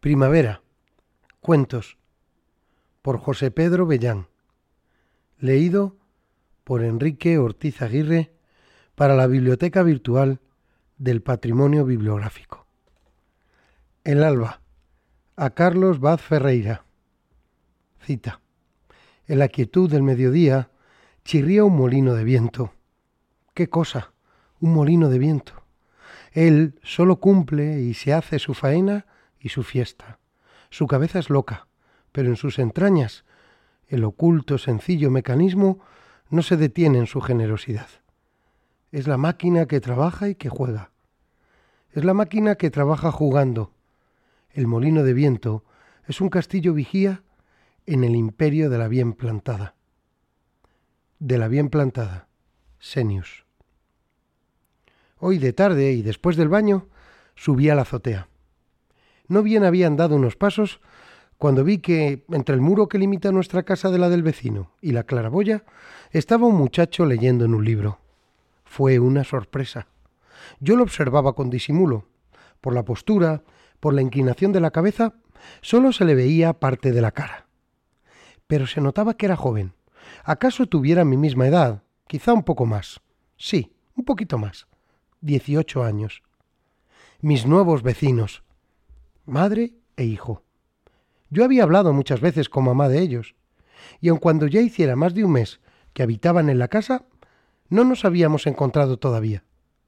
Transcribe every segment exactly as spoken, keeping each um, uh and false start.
Primavera. Cuentos. Por José Pedro Bellán. Leído por Enrique Ortiz Aguirre para la Biblioteca Virtual del Patrimonio Bibliográfico. El alba. A Carlos Vaz Ferreira. Cita. En la quietud del mediodía chirría un molino de viento. ¿Qué cosa? Un molino de viento. Él solo cumple y se hace su faena y su fiesta. Su cabeza es loca, pero en sus entrañas el oculto, sencillo mecanismo no se detiene en su generosidad. Es la máquina que trabaja y que juega. Es la máquina que trabaja jugando. El molino de viento es un castillo vigía en el imperio de la bien plantada. De la bien plantada. Senius. Hoy de tarde y después del baño subí a la azotea. No bien había andado unos pasos cuando vi que entre el muro que limita nuestra casa de la del vecino y la claraboya estaba un muchacho leyendo en un libro. Fue una sorpresa. Yo lo observaba con disimulo. Por la postura, por la inclinación de la cabeza, solo se le veía parte de la cara. Pero se notaba que era joven. ¿Acaso tuviera mi misma edad? Quizá un poco más. Sí, un poquito más. Dieciocho años. Mis nuevos vecinos. Madre e hijo. Yo había hablado muchas veces con mamá de ellos, y aun cuando ya hiciera más de un mes que habitaban en la casa, no nos habíamos encontrado todavía.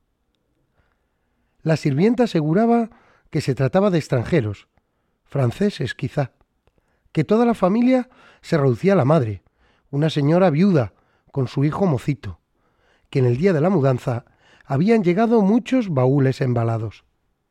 La sirvienta aseguraba que se trataba de extranjeros, franceses quizá, que toda la familia se reducía a la madre, una señora viuda con su hijo mocito, que en el día de la mudanza habían llegado muchos baúles embalados.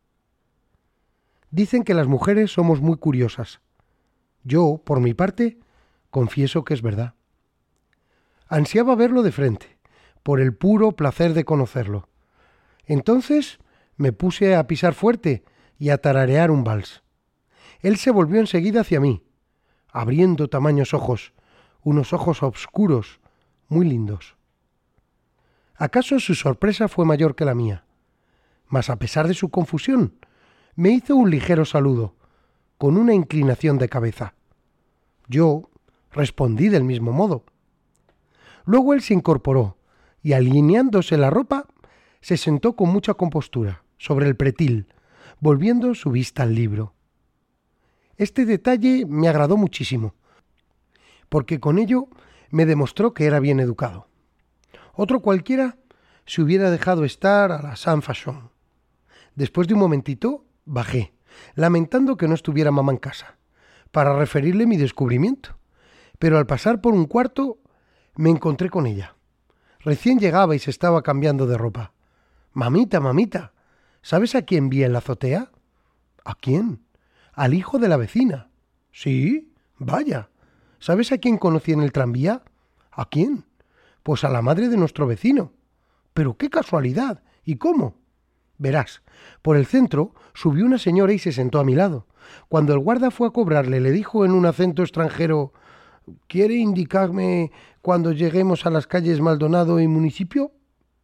Dicen que las mujeres somos muy curiosas. Yo, por mi parte, confieso que es verdad. Ansiaba verlo de frente, por el puro placer de conocerlo. Entonces me puse a pisar fuerte y a tararear un vals. Él se volvió enseguida hacia mí, abriendo tamaños ojos, unos ojos oscuros, muy lindos. ¿Acaso su sorpresa fue mayor que la mía? Mas a pesar de su confusión, me hizo un ligero saludo, con una inclinación de cabeza. Yo respondí del mismo modo. Luego él se incorporó y, alineándose la ropa, se sentó con mucha compostura sobre el pretil, volviendo su vista al libro. Este detalle me agradó muchísimo, porque con ello me demostró que era bien educado. Otro cualquiera se hubiera dejado estar a la sans façon. Después de un momentito, bajé, lamentando que no estuviera mamá en casa, para referirle mi descubrimiento. Pero al pasar por un cuarto, me encontré con ella. Recién llegaba y se estaba cambiando de ropa. Mamita, mamita, ¿sabes a quién vi en la azotea? ¿A quién? Al hijo de la vecina. Sí, vaya. ¿Sabes a quién conocí en el tranvía? ¿A quién? Pues a la madre de nuestro vecino. Pero qué casualidad. ¿Y cómo? Verás, por el centro subió una señora y se sentó a mi lado. Cuando el guarda fue a cobrarle, le dijo en un acento extranjero: ¿quiere indicarme cuando lleguemos a las calles Maldonado y Municipio?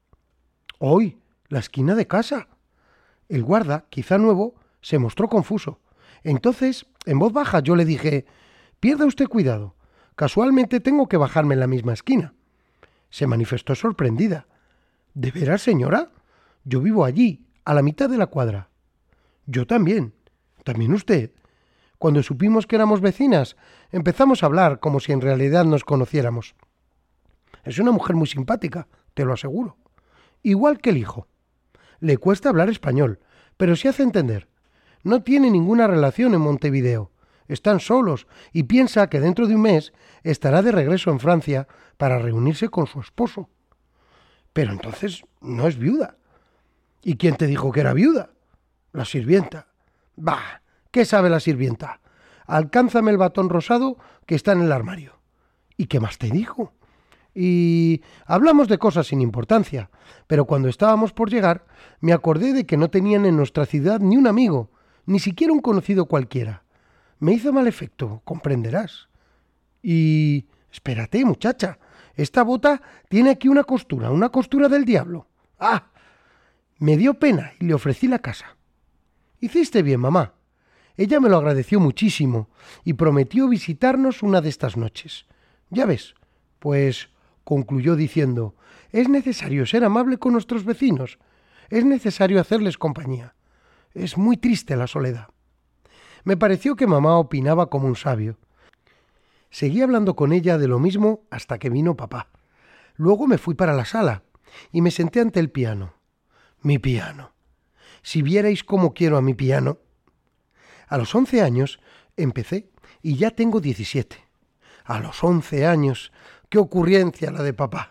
Hoy, la esquina de casa. El guarda, quizá nuevo, se mostró confuso. Entonces, en voz baja, yo le dije: pierda usted cuidado, casualmente tengo que bajarme en la misma esquina. Se manifestó sorprendida. ¿De veras, señora? Yo vivo allí, a la mitad de la cuadra. Yo también. ¿También usted? Cuando supimos que éramos vecinas, empezamos a hablar como si en realidad nos conociéramos. Es una mujer muy simpática, te lo aseguro. Igual que el hijo. Le cuesta hablar español, pero se hace entender. No tiene ninguna relación en Montevideo. Están solos y piensa que dentro de un mes estará de regreso en Francia para reunirse con su esposo. Pero entonces no es viuda. ¿Y quién te dijo que era viuda? La sirvienta. Bah, ¿qué sabe la sirvienta? Alcánzame el batón rosado que está en el armario. ¿Y qué más te dijo? Y hablamos de cosas sin importancia, pero cuando estábamos por llegar me acordé de que no tenían en nuestra ciudad ni un amigo, ni siquiera un conocido cualquiera. Me hizo mal efecto, comprenderás. Y... espérate, muchacha, esta bota tiene aquí una costura, una costura del diablo. ¡Ah! Me dio pena y le ofrecí la casa. Hiciste bien, mamá. Ella me lo agradeció muchísimo y prometió visitarnos una de estas noches. Ya ves, pues concluyó diciendo, es necesario ser amable con nuestros vecinos, es necesario hacerles compañía. Es muy triste la soledad. Me pareció que mamá opinaba como un sabio. Seguí hablando con ella de lo mismo hasta que vino papá. Luego me fui para la sala y me senté ante el piano. Mi piano. Si vierais cómo quiero a mi piano. A los once años empecé y ya tengo diecisiete. A los once años, qué ocurrencia la de papá.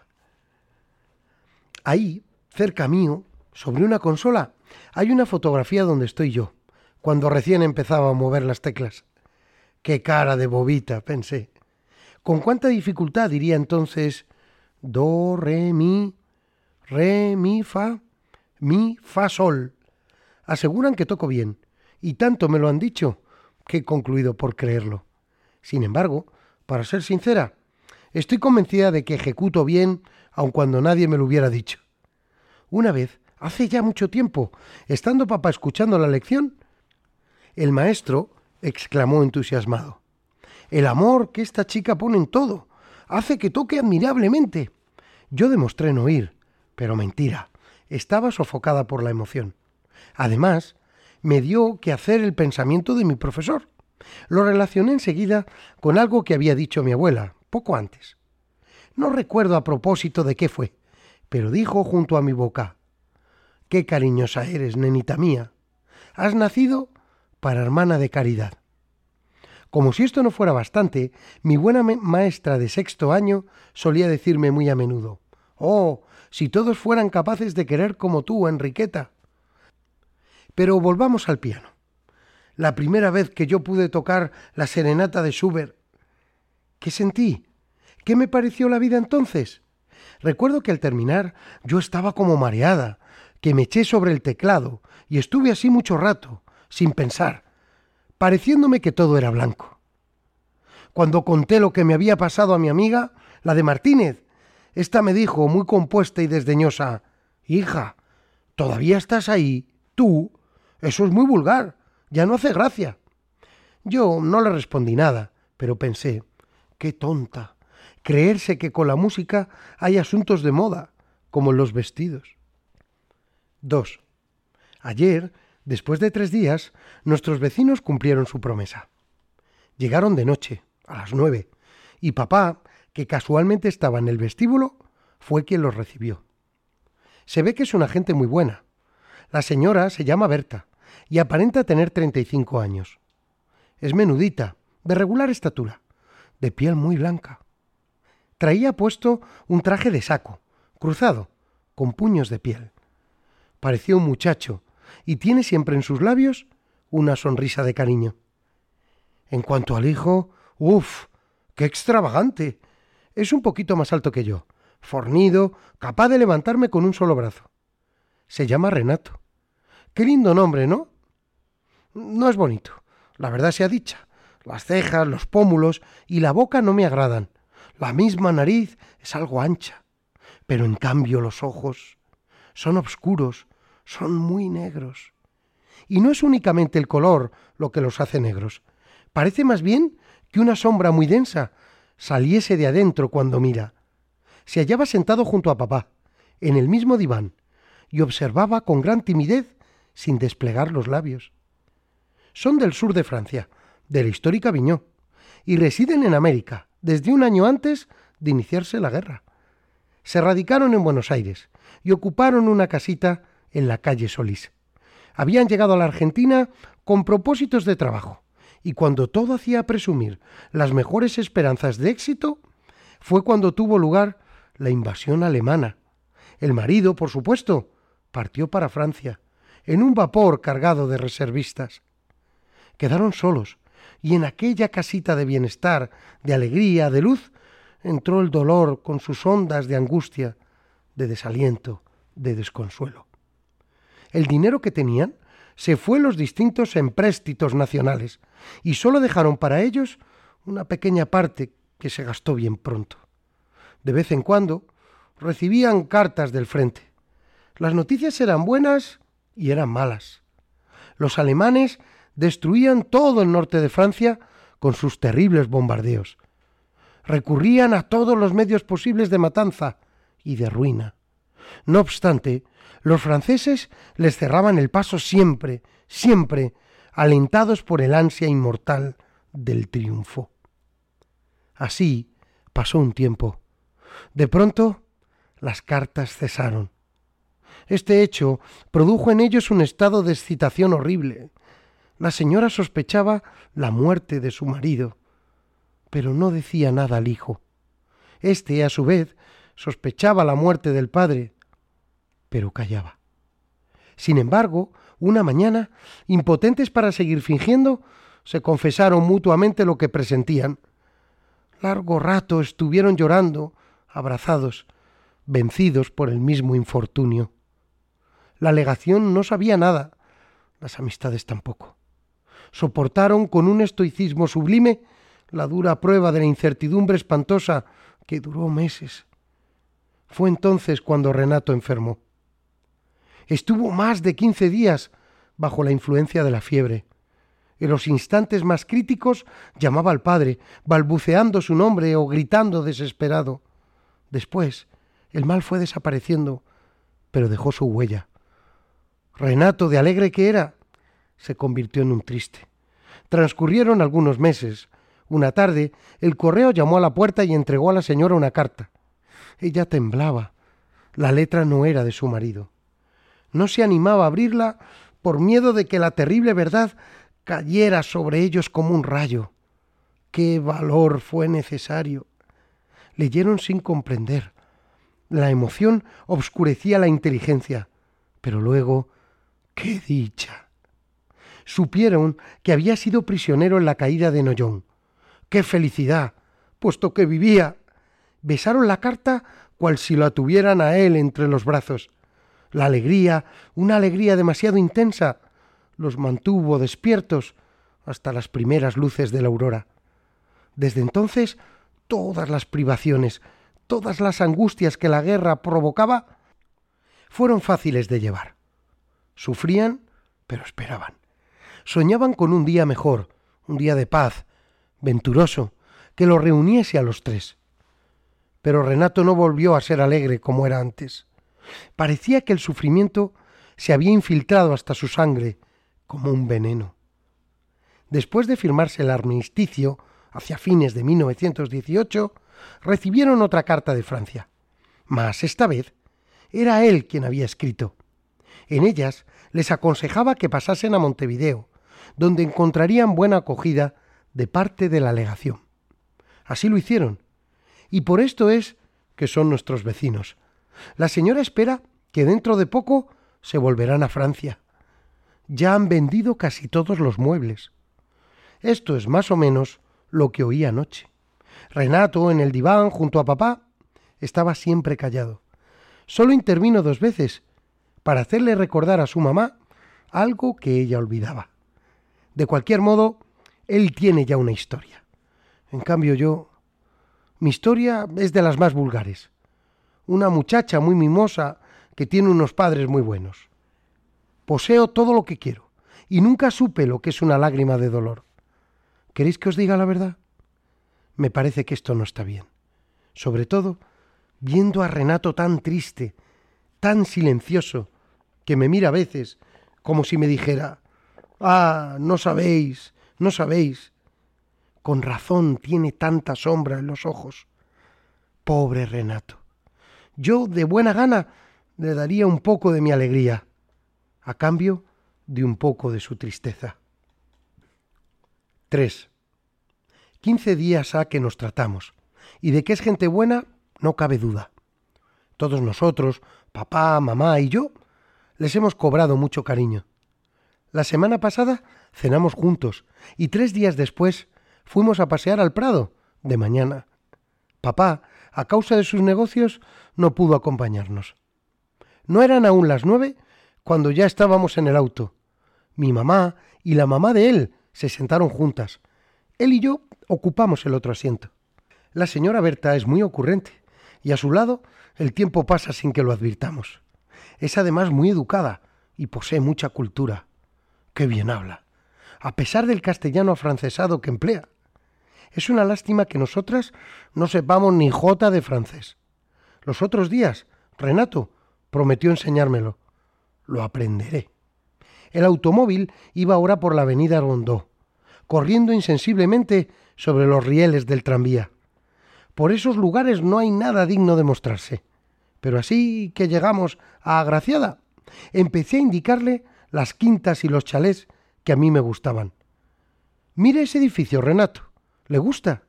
Ahí, cerca mío, sobre una consola, hay una fotografía donde estoy yo, cuando recién empezaba a mover las teclas. ¡Qué cara de bobita!, pensé. ¿Con cuánta dificultad diría entonces do, re, mi, re, mi, fa, mi, fa, sol? Aseguran que toco bien, y tanto me lo han dicho que he concluido por creerlo. Sin embargo, para ser sincera, estoy convencida de que ejecuto bien, aun cuando nadie me lo hubiera dicho. Una vez, hace ya mucho tiempo, estando papá escuchando la lección, el maestro exclamó entusiasmado: «El amor que esta chica pone en todo hace que toque admirablemente». Yo demostré no oír, pero mentira, estaba sofocada por la emoción. Además, me dio que hacer el pensamiento de mi profesor. Lo relacioné enseguida con algo que había dicho mi abuela, poco antes. No recuerdo a propósito de qué fue, pero dijo junto a mi boca: «Qué cariñosa eres, nenita mía. Has nacido para hermana de caridad». Como si esto no fuera bastante, mi buena maestra de sexto año solía decirme muy a menudo: «Oh, si todos fueran capaces de querer como tú, Enriqueta». Pero volvamos al piano. La primera vez que yo pude tocar la serenata de Schubert, ¿qué sentí? ¿Qué me pareció la vida entonces? Recuerdo que al terminar yo estaba como mareada, que me eché sobre el teclado y estuve así mucho rato, sin pensar, pareciéndome que todo era blanco. Cuando conté lo que me había pasado a mi amiga, la de Martínez, ésta me dijo, muy compuesta y desdeñosa: «Hija, ¿todavía estás ahí? ¿Tú? Eso es muy vulgar, ya no hace gracia». Yo no le respondí nada, pero pensé: «Qué tonta, creerse que con la música hay asuntos de moda, como en los vestidos». dos. Ayer, después de tres días, nuestros vecinos cumplieron su promesa. Llegaron de noche, a las nueve, y papá, que casualmente estaba en el vestíbulo, fue quien los recibió. Se ve que es una gente muy buena. La señora se llama Berta y aparenta tener treinta y cinco años. Es menudita, de regular estatura, de piel muy blanca. Traía puesto un traje de saco, cruzado, con puños de piel. Parecía un muchacho y tiene siempre en sus labios una sonrisa de cariño. En cuanto al hijo, ¡uf! ¡Qué extravagante! Es un poquito más alto que yo, fornido, capaz de levantarme con un solo brazo. Se llama Renato. Qué lindo nombre, ¿no? No es bonito, la verdad sea dicha. Las cejas, los pómulos y la boca no me agradan. La misma nariz es algo ancha. Pero en cambio los ojos son oscuros, son muy negros. Y no es únicamente el color lo que los hace negros. Parece más bien que una sombra muy densa saliese de adentro cuando mira. Se hallaba sentado junto a papá, en el mismo diván, y observaba con gran timidez sin desplegar los labios. Son del sur de Francia, de la histórica Viñó, y residen en América desde un año antes de iniciarse la guerra. Se radicaron en Buenos Aires y ocuparon una casita en la calle Solís. Habían llegado a la Argentina con propósitos de trabajo, y cuando todo hacía presumir las mejores esperanzas de éxito, fue cuando tuvo lugar la invasión alemana. El marido, por supuesto, partió para Francia, en un vapor cargado de reservistas. Quedaron solos, y en aquella casita de bienestar, de alegría, de luz, entró el dolor con sus ondas de angustia, de desaliento, de desconsuelo. El dinero que tenían se fue en los distintos empréstitos nacionales, y solo dejaron para ellos una pequeña parte que se gastó bien pronto. De vez en cuando recibían cartas del frente. Las noticias eran buenas y eran malas. Los alemanes destruían todo el norte de Francia con sus terribles bombardeos. Recurrían a todos los medios posibles de matanza y de ruina. No obstante, los franceses les cerraban el paso siempre, siempre, alentados por el ansia inmortal del triunfo. Así pasó un tiempo. De pronto, las cartas cesaron. Este hecho produjo en ellos un estado de excitación horrible. La señora sospechaba la muerte de su marido, pero no decía nada al hijo. Este, a su vez, sospechaba la muerte del padre, pero callaba. Sin embargo, una mañana, impotentes para seguir fingiendo, se confesaron mutuamente lo que presentían. Largo rato estuvieron llorando, abrazados, vencidos por el mismo infortunio. La legación no sabía nada, las amistades tampoco. Soportaron con un estoicismo sublime la dura prueba de la incertidumbre espantosa que duró meses. Fue entonces cuando Renato enfermó. Estuvo más de quince días bajo la influencia de la fiebre. En los instantes más críticos llamaba al padre, balbuceando su nombre o gritando desesperado. Después, el mal fue desapareciendo, pero dejó su huella. Renato, de alegre que era, se convirtió en un triste. Transcurrieron algunos meses. Una tarde, el correo llamó a la puerta y entregó a la señora una carta. Ella temblaba. La letra no era de su marido. No se animaba a abrirla por miedo de que la terrible verdad cayera sobre ellos como un rayo. ¡Qué valor fue necesario! Leyeron sin comprender. La emoción obscurecía la inteligencia, pero luego, ¡qué dicha! Supieron que había sido prisionero en la caída de Noyon. ¡Qué felicidad! Puesto que vivía. Besaron la carta cual si la tuvieran a él entre los brazos. La alegría, una alegría demasiado intensa, los mantuvo despiertos hasta las primeras luces de la aurora. Desde entonces, todas las privaciones, todas las angustias que la guerra provocaba, fueron fáciles de llevar. Sufrían, pero esperaban. Soñaban con un día mejor, un día de paz, venturoso, que los reuniese a los tres. Pero Renato no volvió a ser alegre como era antes. Parecía que el sufrimiento se había infiltrado hasta su sangre como un veneno. Después de firmarse el armisticio, hacia fines de mil novecientos dieciocho, recibieron otra carta de Francia. Mas esta vez era él quien había escrito. En ellas les aconsejaba que pasasen a Montevideo, donde encontrarían buena acogida de parte de la legación. Así lo hicieron, y por esto es que son nuestros vecinos. La señora espera que dentro de poco se volverán a Francia. Ya han vendido casi todos los muebles. Esto es más o menos lo que oí anoche. Renato, en el diván junto a papá, estaba siempre callado. Solo intervino dos veces para hacerle recordar a su mamá algo que ella olvidaba. De cualquier modo, él tiene ya una historia. En cambio yo... Mi historia es de las más vulgares. Una muchacha muy mimosa que tiene unos padres muy buenos. Poseo todo lo que quiero y nunca supe lo que es una lágrima de dolor. ¿Queréis que os diga la verdad? Me parece que esto no está bien. Sobre todo, viendo a Renato tan triste, tan silencioso, que me mira a veces como si me dijera: «Ah, no sabéis, no sabéis». Con razón tiene tanta sombra en los ojos. Pobre Renato. Yo, de buena gana, le daría un poco de mi alegría, a cambio de un poco de su tristeza. tres. Quince días ha que nos tratamos, y de que es gente buena no cabe duda. Todos nosotros, papá, mamá y yo, les hemos cobrado mucho cariño. La semana pasada cenamos juntos, y tres días después fuimos a pasear al Prado, de mañana. Papá, a causa de sus negocios, no pudo acompañarnos. No eran aún las nueve cuando ya estábamos en el auto. Mi mamá y la mamá de él se sentaron juntas. Él y yo ocupamos el otro asiento. La señora Berta es muy ocurrente y a su lado el tiempo pasa sin que lo advirtamos. Es además muy educada y posee mucha cultura. ¡Qué bien habla! a pesar del castellano afrancesado que emplea. Es una lástima que nosotras no sepamos ni jota de francés. Los otros días, Renato prometió enseñármelo. Lo aprenderé. El automóvil iba ahora por la avenida Rondeau, corriendo insensiblemente sobre los rieles del tranvía. Por esos lugares no hay nada digno de mostrarse. Pero así que llegamos a Agraciada, empecé a indicarle las quintas y los chalés que a mí me gustaban. «Mire ese edificio, Renato. ¿Le gusta?»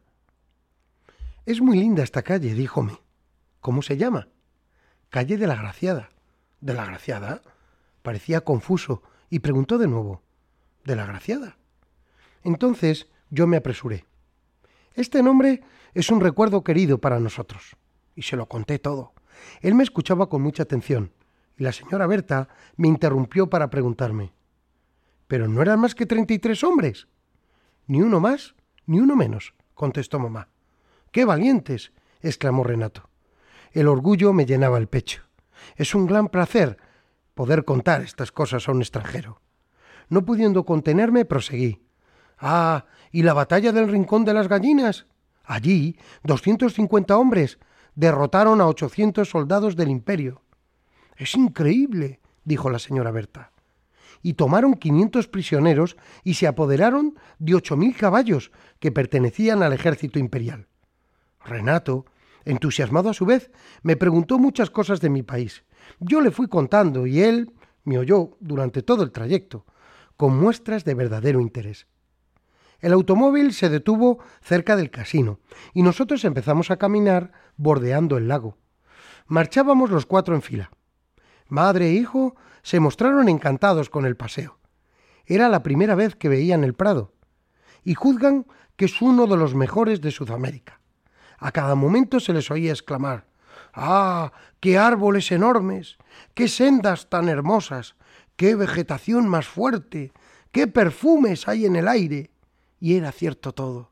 «Es muy linda esta calle», díjome. «¿Cómo se llama?» «Calle de la Agraciada». «¿De la Agraciada?» Parecía confuso y preguntó de nuevo. «¿De la Agraciada?» Entonces yo me apresuré. «Este nombre es un recuerdo querido para nosotros». Y se lo conté todo. Él me escuchaba con mucha atención y la señora Berta me interrumpió para preguntarme: «¿Pero no eran más que treinta y tres hombres?» «Ni uno más, ni uno menos», contestó mamá. «¡Qué valientes!», exclamó Renato. El orgullo me llenaba el pecho. Es un gran placer poder contar estas cosas a un extranjero. No pudiendo contenerme, proseguí. «Ah, ¿y la batalla del Rincón de las Gallinas? Allí, doscientos cincuenta hombres derrotaron a ochocientos soldados del Imperio». «Es increíble», dijo la señora Berta. «Y tomaron quinientos prisioneros y se apoderaron de ocho mil caballos que pertenecían al ejército imperial». Renato, entusiasmado a su vez, me preguntó muchas cosas de mi país. Yo le fui contando y él me oyó durante todo el trayecto, con muestras de verdadero interés. El automóvil se detuvo cerca del casino y nosotros empezamos a caminar bordeando el lago. Marchábamos los cuatro en fila. Madre e hijo se mostraron encantados con el paseo. Era la primera vez que veían el Prado y juzgan que es uno de los mejores de Sudamérica. A cada momento se les oía exclamar: «¡Ah, qué árboles enormes! ¡Qué sendas tan hermosas! ¡Qué vegetación más fuerte! ¡Qué perfumes hay en el aire!». Y era cierto todo.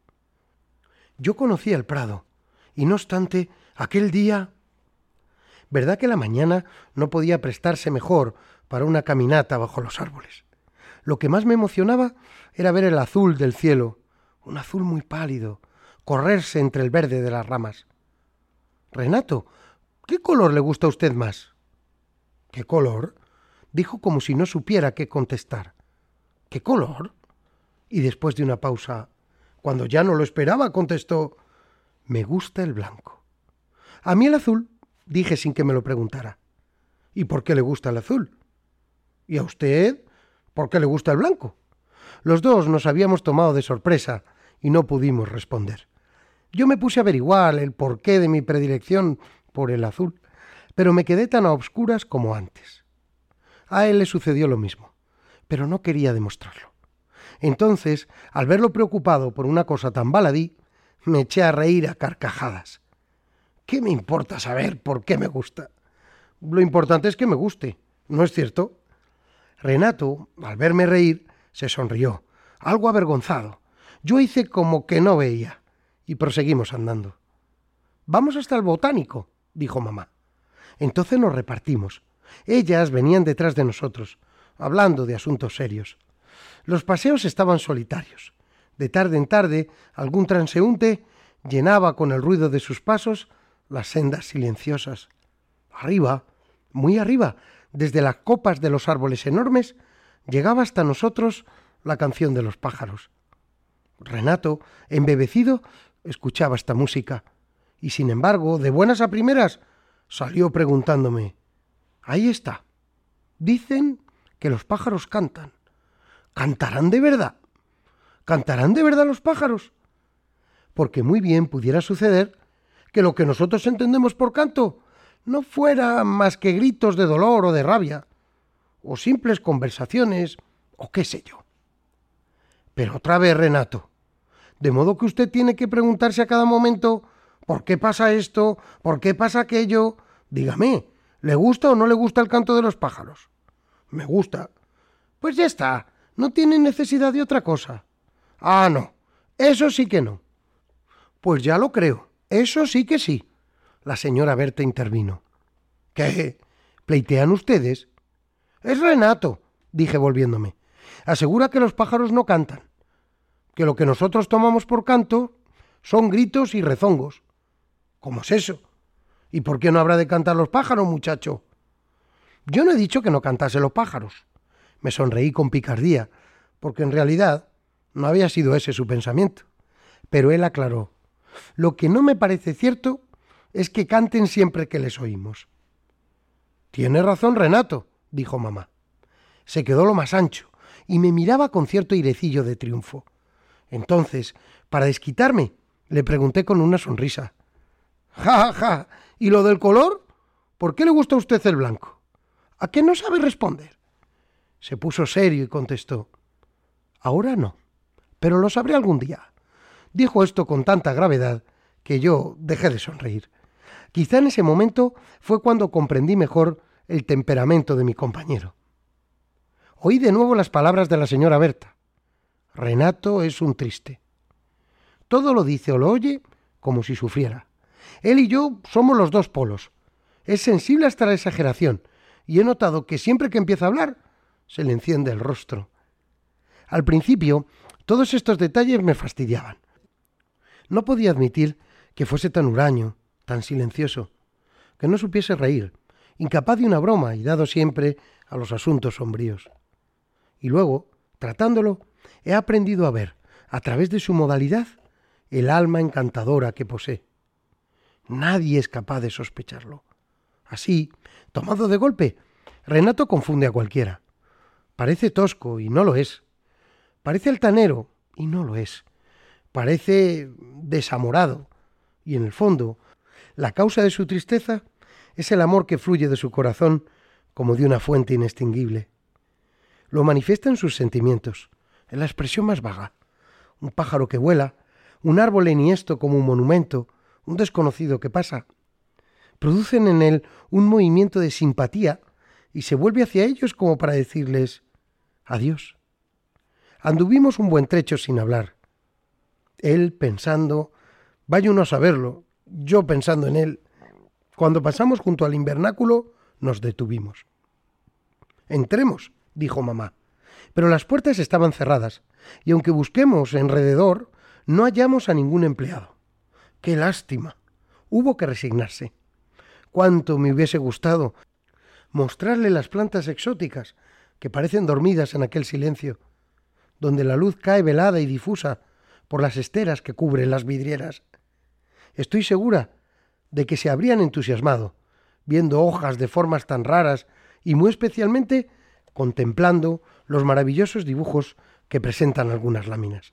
Yo conocía el Prado, y no obstante, aquel día... ¿Verdad que la mañana no podía prestarse mejor para una caminata bajo los árboles? Lo que más me emocionaba era ver el azul del cielo, un azul muy pálido, correrse entre el verde de las ramas. «Renato, ¿qué color le gusta a usted más?» «¿Qué color?», dijo como si no supiera qué contestar. «¿Qué color?». Y después de una pausa, cuando ya no lo esperaba, contestó: «Me gusta el blanco». «A mí el azul», dije sin que me lo preguntara. «¿Y por qué le gusta el azul?». «¿Y a usted por qué le gusta el blanco?». Los dos nos habíamos tomado de sorpresa y no pudimos responder. Yo me puse a averiguar el porqué de mi predilección por el azul, pero me quedé tan a obscuras como antes. A él le sucedió lo mismo, pero no quería demostrarlo. Entonces, al verlo preocupado por una cosa tan baladí, me eché a reír a carcajadas. ¿Qué me importa saber por qué me gusta? Lo importante es que me guste, ¿no es cierto? Renato, al verme reír, se sonrió, algo avergonzado. Yo hice como que no veía, y proseguimos andando. «Vamos hasta el botánico», dijo mamá. Entonces nos repartimos. Ellas venían detrás de nosotros, hablando de asuntos serios. Los paseos estaban solitarios. De tarde en tarde, algún transeúnte llenaba con el ruido de sus pasos las sendas silenciosas. Arriba, muy arriba, desde las copas de los árboles enormes, llegaba hasta nosotros la canción de los pájaros. Renato, embebecido, escuchaba esta música y, sin embargo, de buenas a primeras, salió preguntándome: «Ahí está. Dicen que los pájaros cantan. ¿Cantarán de verdad? ¿Cantarán de verdad los pájaros?». Porque muy bien pudiera suceder que lo que nosotros entendemos por canto no fuera más que gritos de dolor o de rabia, o simples conversaciones, o qué sé yo. Pero otra vez, Renato, de modo que usted tiene que preguntarse a cada momento: ¿por qué pasa esto? ¿Por qué pasa aquello? Dígame, ¿le gusta o no le gusta el canto de los pájaros? Me gusta. Pues ya está, no tiene necesidad de otra cosa. Ah, no, eso sí que no. Pues ya lo creo, eso sí que sí. La señora Berta intervino. ¿Qué? ¿Pleitean ustedes? Es Renato, dije volviéndome. Asegura que los pájaros no cantan, que lo que nosotros tomamos por canto son gritos y rezongos. ¿Cómo es eso? ¿Y por qué no habrá de cantar los pájaros, muchacho? Yo no he dicho que no cantasen los pájaros. Me sonreí con picardía, porque en realidad no había sido ese su pensamiento. Pero él aclaró: lo que no me parece cierto es que canten siempre que les oímos. Tiene razón Renato, dijo mamá. Se quedó lo más ancho y me miraba con cierto airecillo de triunfo. Entonces, para desquitarme, le pregunté con una sonrisa: Ja, ja, ja, ¿y lo del color? ¿Por qué le gusta a usted el blanco? ¿A qué no sabe responder? Se puso serio y contestó: ahora no, pero lo sabré algún día. Dijo esto con tanta gravedad que yo dejé de sonreír. Quizá en ese momento fue cuando comprendí mejor el temperamento de mi compañero. Oí de nuevo las palabras de la señora Berta. Renato es un triste. Todo lo dice o lo oye como si sufriera. Él y yo somos los dos polos. Es sensible hasta la exageración y he notado que siempre que empieza a hablar se le enciende el rostro. Al principio, todos estos detalles me fastidiaban. No podía admitir que fuese tan huraño, tan silencioso, que no supiese reír, incapaz de una broma y dado siempre a los asuntos sombríos. Y luego, tratándolo, he aprendido a ver, a través de su modalidad, el alma encantadora que posee. Nadie es capaz de sospecharlo. Así, tomado de golpe, Renato confunde a cualquiera. Parece tosco y no lo es. Parece altanero y no lo es. Parece desamorado y en el fondo la causa de su tristeza es el amor que fluye de su corazón como de una fuente inextinguible. Lo manifiesta en sus sentimientos, en la expresión más vaga. Un pájaro que vuela, un árbol enhiesto como un monumento, un desconocido que pasa. Producen en él un movimiento de simpatía y se vuelve hacia ellos como para decirles adiós. Anduvimos un buen trecho sin hablar. Él pensando, vaya uno a saberlo, yo pensando en él. Cuando pasamos junto al invernáculo, nos detuvimos. Entremos, dijo mamá, pero las puertas estaban cerradas, y aunque busquemos alrededor, no hallamos a ningún empleado. ¡Qué lástima! Hubo que resignarse. Cuánto me hubiese gustado mostrarle las plantas exóticas que parecen dormidas en aquel silencio, donde la luz cae velada y difusa por las esteras que cubren las vidrieras. Estoy segura de que se habrían entusiasmado, viendo hojas de formas tan raras y muy especialmente contemplando los maravillosos dibujos que presentan algunas láminas.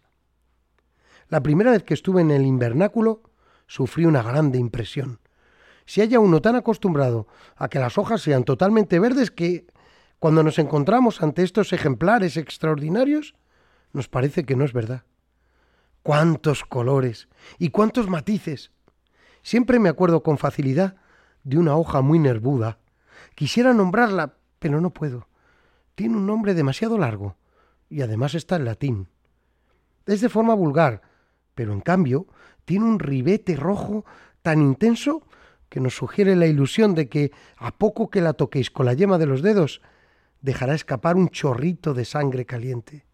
La primera vez que estuve en el invernáculo sufrí una grande impresión. Se halla uno tan acostumbrado a que las hojas sean totalmente verdes que, cuando nos encontramos ante estos ejemplares extraordinarios, nos parece que no es verdad. ¡Cuántos colores y cuántos matices! Siempre me acuerdo con facilidad de una hoja muy nervuda. Quisiera nombrarla, pero no puedo. Tiene un nombre demasiado largo y además está en latín. Es de forma vulgar, pero en cambio tiene un ribete rojo tan intenso que nos sugiere la ilusión de que, a poco que la toquéis con la yema de los dedos, dejará escapar un chorrito de sangre caliente.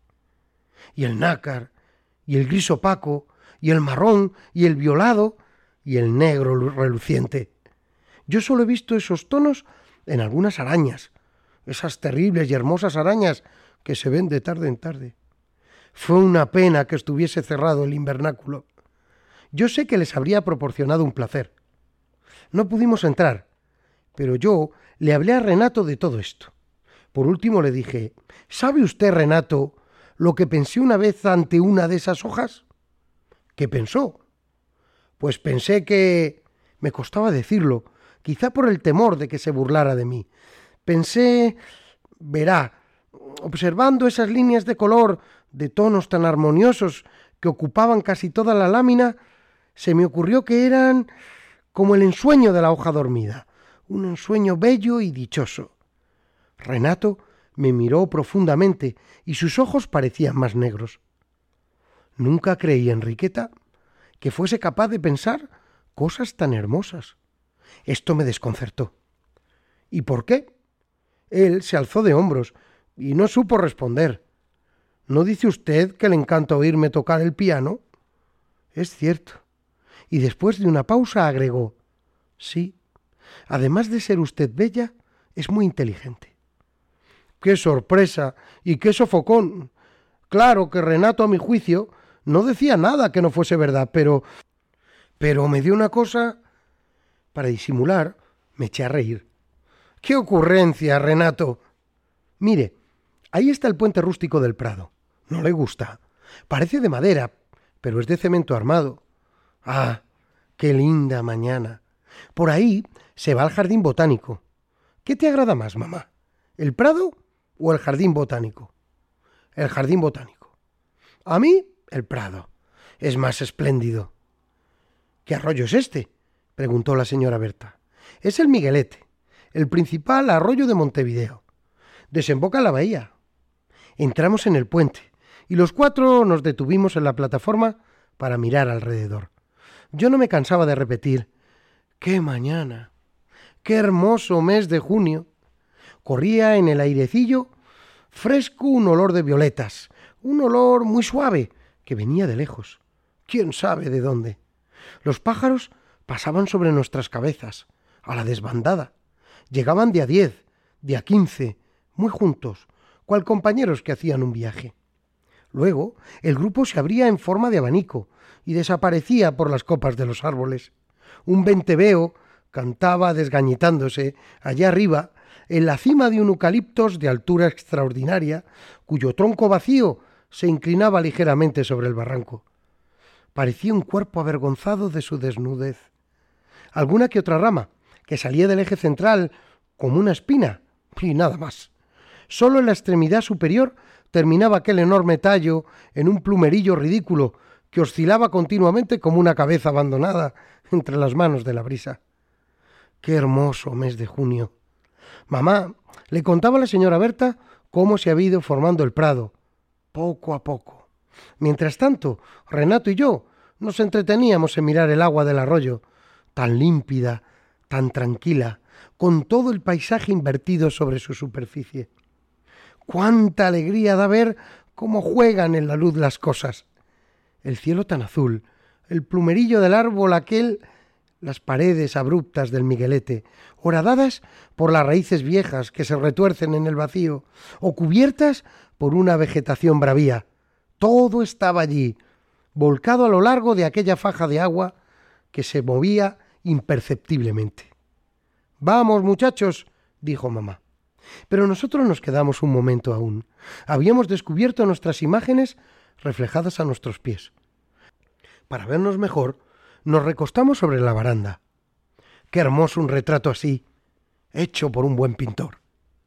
Y el nácar, y el gris opaco, y el marrón, y el violado, y el negro reluciente. Yo solo he visto esos tonos en algunas arañas, esas terribles y hermosas arañas que se ven de tarde en tarde. Fue una pena que estuviese cerrado el invernáculo. Yo sé que les habría proporcionado un placer. No pudimos entrar, pero yo le hablé a Renato de todo esto. Por último le dije: ¿sabe usted, Renato, lo que pensé una vez ante una de esas hojas? ¿Qué pensó? Pues pensé que... Me costaba decirlo, quizá por el temor de que se burlara de mí. Pensé... Verá, observando esas líneas de color, de tonos tan armoniosos que ocupaban casi toda la lámina, se me ocurrió que eran como el ensueño de la hoja dormida, un ensueño bello y dichoso. Renato me miró profundamente y sus ojos parecían más negros. Nunca creí, Enriqueta, que fuese capaz de pensar cosas tan hermosas. Esto me desconcertó. ¿Y por qué? Él se alzó de hombros y no supo responder. ¿No dice usted que le encanta oírme tocar el piano? Es cierto. Y después de una pausa agregó: sí, además de ser usted bella, es muy inteligente. ¡Qué sorpresa! ¡Y qué sofocón! Claro que Renato, a mi juicio, no decía nada que no fuese verdad, pero... Pero me dio una cosa... Para disimular, me eché a reír. ¡Qué ocurrencia, Renato! Mire, ahí está el puente rústico del Prado. ¿No le gusta? Parece de madera, pero es de cemento armado. ¡Ah, qué linda mañana! Por ahí se va al jardín botánico. ¿Qué te agrada más, mamá? ¿El Prado o el jardín botánico? El jardín botánico. A mí, el Prado. Es más espléndido. ¿Qué arroyo es este?, preguntó la señora Berta. Es el Miguelete, el principal arroyo de Montevideo. Desemboca en la bahía. Entramos en el puente y los cuatro nos detuvimos en la plataforma para mirar alrededor. Yo no me cansaba de repetir: ¡qué mañana! ¡Qué hermoso mes de junio! Corría en el airecillo fresco un olor de violetas, un olor muy suave que venía de lejos. ¿Quién sabe de dónde? Los pájaros pasaban sobre nuestras cabezas, a la desbandada. Llegaban de a diez, de a quince, muy juntos, cual compañeros que hacían un viaje. Luego el grupo se abría en forma de abanico y desaparecía por las copas de los árboles. Un venteveo cantaba desgañitándose allá arriba, en la cima de un eucaliptos de altura extraordinaria, cuyo tronco vacío se inclinaba ligeramente sobre el barranco. Parecía un cuerpo avergonzado de su desnudez. Alguna que otra rama, que salía del eje central como una espina, y nada más. Solo en la extremidad superior terminaba aquel enorme tallo en un plumerillo ridículo que oscilaba continuamente como una cabeza abandonada entre las manos de la brisa. ¡Qué hermoso mes de junio! Mamá le contaba a la señora Berta cómo se había ido formando el Prado, poco a poco. Mientras tanto, Renato y yo nos entreteníamos en mirar el agua del arroyo, tan límpida, tan tranquila, con todo el paisaje invertido sobre su superficie. ¡Cuánta alegría da ver cómo juegan en la luz las cosas! El cielo tan azul, el plumerillo del árbol aquel, las paredes abruptas del Miguelete, horadadas por las raíces viejas que se retuercen en el vacío, o cubiertas por una vegetación bravía. Todo estaba allí, volcado a lo largo de aquella faja de agua que se movía imperceptiblemente. «Vamos, muchachos», dijo mamá. Pero nosotros nos quedamos un momento aún. Habíamos descubierto nuestras imágenes reflejadas a nuestros pies. Para vernos mejor, nos recostamos sobre la baranda. ¡Qué hermoso un retrato así, hecho por un buen pintor!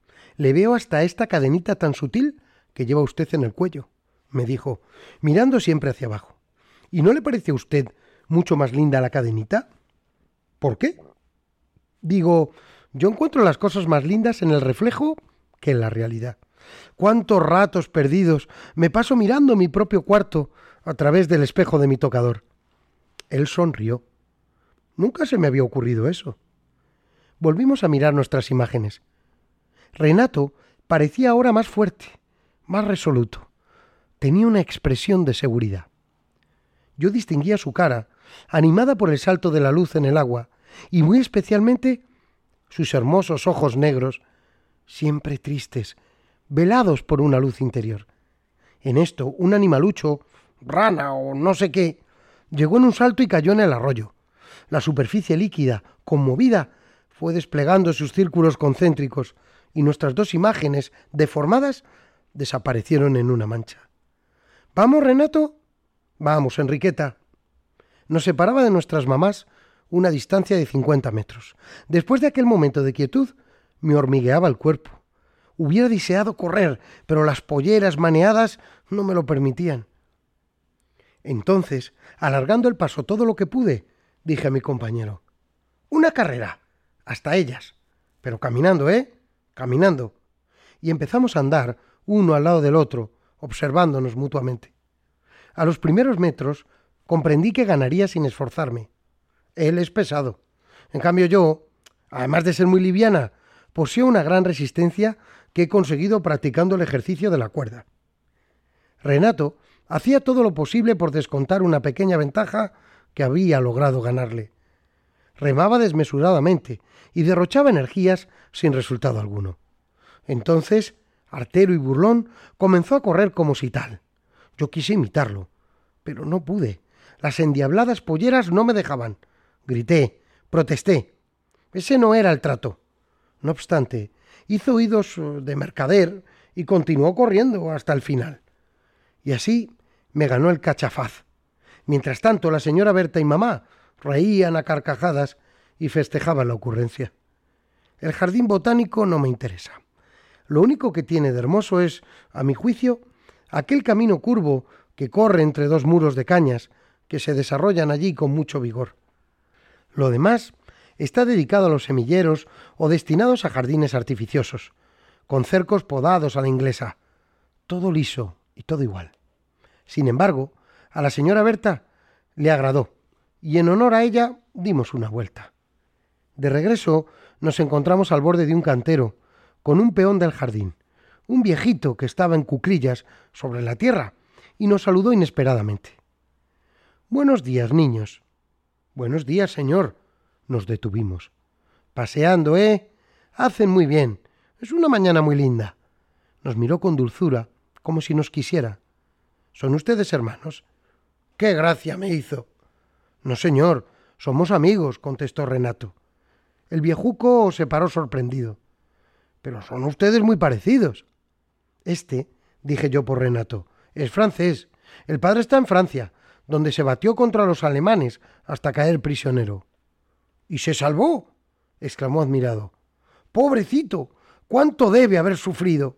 Le veo hasta esta cadenita tan sutil que lleva usted en el cuello, me dijo, mirando siempre hacia abajo. ¿Y no le parece a usted mucho más linda la cadenita? ¿Por qué? Digo, yo encuentro las cosas más lindas en el reflejo que en la realidad. ¿Cuántos ratos perdidos me paso mirando mi propio cuarto a través del espejo de mi tocador? Él sonrió. Nunca se me había ocurrido eso. Volvimos a mirar nuestras imágenes. Renato parecía ahora más fuerte, más resoluto. Tenía una expresión de seguridad. Yo distinguía su cara, animada por el salto de la luz en el agua, y muy especialmente sus hermosos ojos negros, siempre tristes, velados por una luz interior. En esto, un animalucho, rana o no sé qué, llegó en un salto y cayó en el arroyo. La superficie líquida, conmovida, fue desplegando sus círculos concéntricos y nuestras dos imágenes, deformadas, desaparecieron en una mancha. ¿Vamos, Renato? Vamos, Enriqueta. Nos separaba de nuestras mamás una distancia de cincuenta metros. Después de aquel momento de quietud, me hormigueaba el cuerpo. Hubiera deseado correr, pero las polleras maneadas no me lo permitían. Entonces, alargando el paso todo lo que pude, dije a mi compañero: «Una carrera, hasta ellas, pero caminando, ¿eh? Caminando». Y empezamos a andar, uno al lado del otro, observándonos mutuamente. A los primeros metros comprendí que ganaría sin esforzarme. Él es pesado. En cambio yo, además de ser muy liviana, poseo una gran resistencia que he conseguido practicando el ejercicio de la cuerda. Renato hacía todo lo posible por descontar una pequeña ventaja que había logrado ganarle. Remaba desmesuradamente y derrochaba energías sin resultado alguno. Entonces, artero y burlón, comenzó a correr como si tal. Yo quise imitarlo, pero no pude. Las endiabladas polleras no me dejaban. Grité, protesté. Ese no era el trato. No obstante, hizo oídos de mercader y continuó corriendo hasta el final. Y así me ganó el cachafaz. Mientras tanto, la señora Berta y mamá reían a carcajadas y festejaban la ocurrencia. El jardín botánico no me interesa. Lo único que tiene de hermoso es, a mi juicio, aquel camino curvo que corre entre dos muros de cañas que se desarrollan allí con mucho vigor. Lo demás está dedicado a los semilleros o destinados a jardines artificiosos, con cercos podados a la inglesa. Todo liso y todo igual. Sin embargo, a la señora Berta le agradó, y en honor a ella dimos una vuelta. De regreso nos encontramos al borde de un cantero, con un peón del jardín, un viejito que estaba en cuclillas sobre la tierra, y nos saludó inesperadamente. «Buenos días, niños». «Buenos días, señor». Nos detuvimos. «Paseando, ¿eh? Hacen muy bien. Es una mañana muy linda». Nos miró con dulzura, como si nos quisiera. «¿Son ustedes hermanos?» «¡Qué gracia me hizo!» «No, señor, somos amigos», contestó Renato. El viejuco se paró sorprendido. «Pero son ustedes muy parecidos». «Este», dije yo por Renato, «es francés. El padre está en Francia, donde se batió contra los alemanes hasta caer prisionero». «¿Y se salvó?», exclamó admirado. «¡Pobrecito! ¿Cuánto debe haber sufrido?».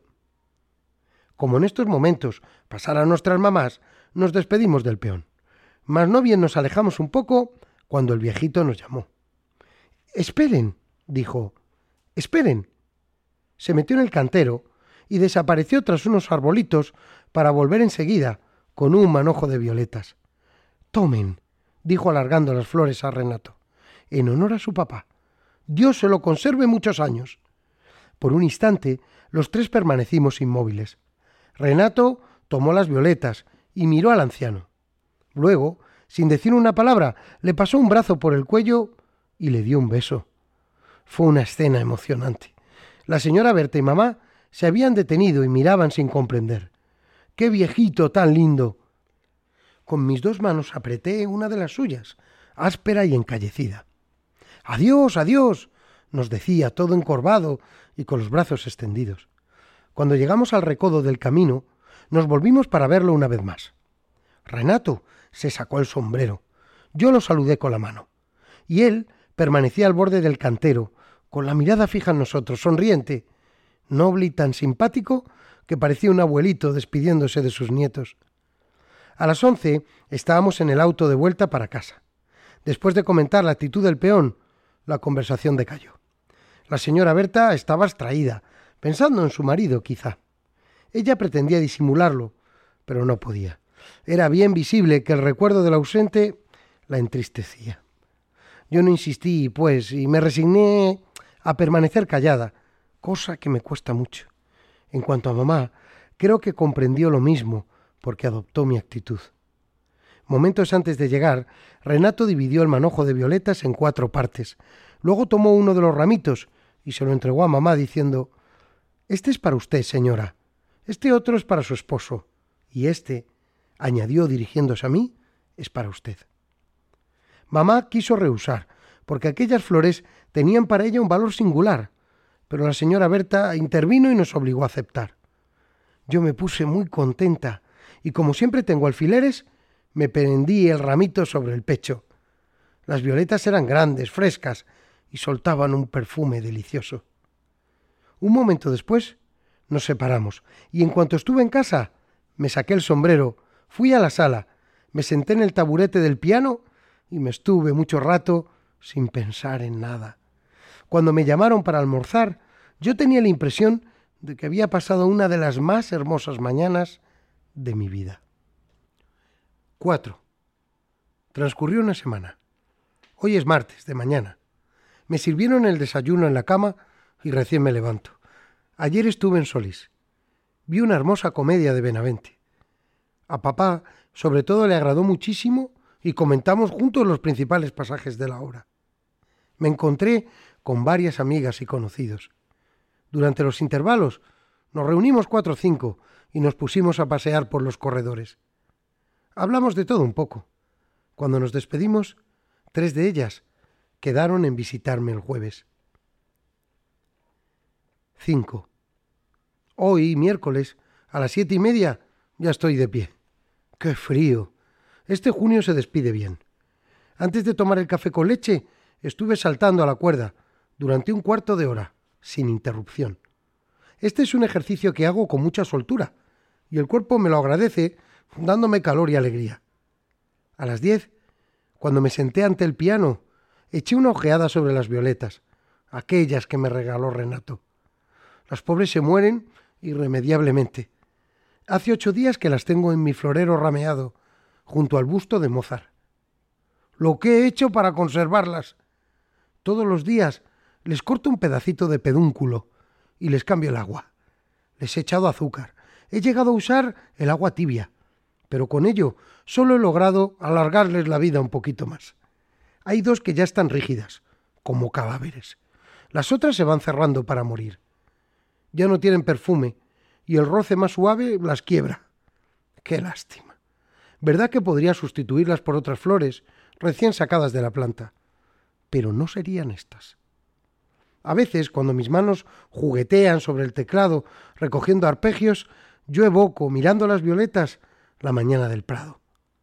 Como en estos momentos pasaran nuestras mamás, nos despedimos del peón. Mas no bien nos alejamos un poco cuando el viejito nos llamó. «Esperen», dijo, «esperen». Se metió en el cantero y desapareció tras unos arbolitos para volver enseguida con un manojo de violetas. «Tomen», dijo alargando las flores a Renato, «en honor a su papá. Dios se lo conserve muchos años». Por un instante los tres permanecimos inmóviles. Renato tomó las violetas y miró al anciano. Luego, sin decir una palabra, le pasó un brazo por el cuello y le dio un beso. Fue una escena emocionante. La señora Berta y mamá se habían detenido y miraban sin comprender. ¡Qué viejito tan lindo! Con mis dos manos apreté una de las suyas, áspera y encallecida. «Adiós, adiós», nos decía, todo encorvado y con los brazos extendidos. Cuando llegamos al recodo del camino, nos volvimos para verlo una vez más. Renato se sacó el sombrero. Yo lo saludé con la mano. Y él permanecía al borde del cantero, con la mirada fija en nosotros, sonriente, noble y tan simpático que parecía un abuelito despidiéndose de sus nietos. A las once estábamos en el auto de vuelta para casa. Después de comentar la actitud del peón, la conversación decayó. La señora Berta estaba abstraída, pensando en su marido, quizá. Ella pretendía disimularlo, pero no podía. Era bien visible que el recuerdo del ausente la entristecía. Yo no insistí, pues, y me resigné a permanecer callada, cosa que me cuesta mucho. En cuanto a mamá, creo que comprendió lo mismo, porque adoptó mi actitud. Momentos antes de llegar, Renato dividió el manojo de violetas en cuatro partes. Luego tomó uno de los ramitos y se lo entregó a mamá diciendo: «Este es para usted, señora. Este otro es para su esposo. Y este», añadió dirigiéndose a mí, «es para usted». Mamá quiso rehusar, porque aquellas flores tenían para ella un valor singular, pero la señora Berta intervino y nos obligó a aceptar. Yo me puse muy contenta y, como siempre tengo alfileres, me prendí el ramito sobre el pecho. Las violetas eran grandes, frescas, y soltaban un perfume delicioso. Un momento después nos separamos, y en cuanto estuve en casa, me saqué el sombrero, fui a la sala, me senté en el taburete del piano y me estuve mucho rato sin pensar en nada. Cuando me llamaron para almorzar, yo tenía la impresión de que había pasado una de las más hermosas mañanas de mi vida. cuatro. Transcurrió una semana. Hoy es martes, de mañana. Me sirvieron el desayuno en la cama y recién me levanto. Ayer estuve en Solís. Vi una hermosa comedia de Benavente. A papá, sobre todo, le agradó muchísimo y comentamos juntos los principales pasajes de la obra. Me encontré con varias amigas y conocidos. Durante los intervalos nos reunimos cuatro o cinco y nos pusimos a pasear por los corredores. Hablamos de todo un poco. Cuando nos despedimos, tres de ellas quedaron en visitarme el jueves. cinco. Hoy, miércoles, a las siete y media, ya estoy de pie. ¡Qué frío! Este junio se despide bien. Antes de tomar el café con leche, estuve saltando a la cuerda durante un cuarto de hora, sin interrupción. Este es un ejercicio que hago con mucha soltura, y el cuerpo me lo agradece, dándome calor y alegría. A las diez, cuando me senté ante el piano, eché una ojeada sobre las violetas, aquellas que me regaló Renato. Las pobres se mueren irremediablemente. Hace ocho días que las tengo en mi florero rameado, junto al busto de Mozart. Lo que he hecho para conservarlas. Todos los días les corto un pedacito de pedúnculo y les cambio el agua. Les he echado azúcar. He llegado a usar el agua tibia, pero con ello solo he logrado alargarles la vida un poquito más. Hay dos que ya están rígidas, como cadáveres. Las otras se van cerrando para morir. Ya no tienen perfume y el roce más suave las quiebra. ¡Qué lástima! ¿Verdad que podría sustituirlas por otras flores recién sacadas de la planta? Pero no serían estas. A veces, cuando mis manos juguetean sobre el teclado recogiendo arpegios, yo evoco, mirando las violetas, la mañana del Prado.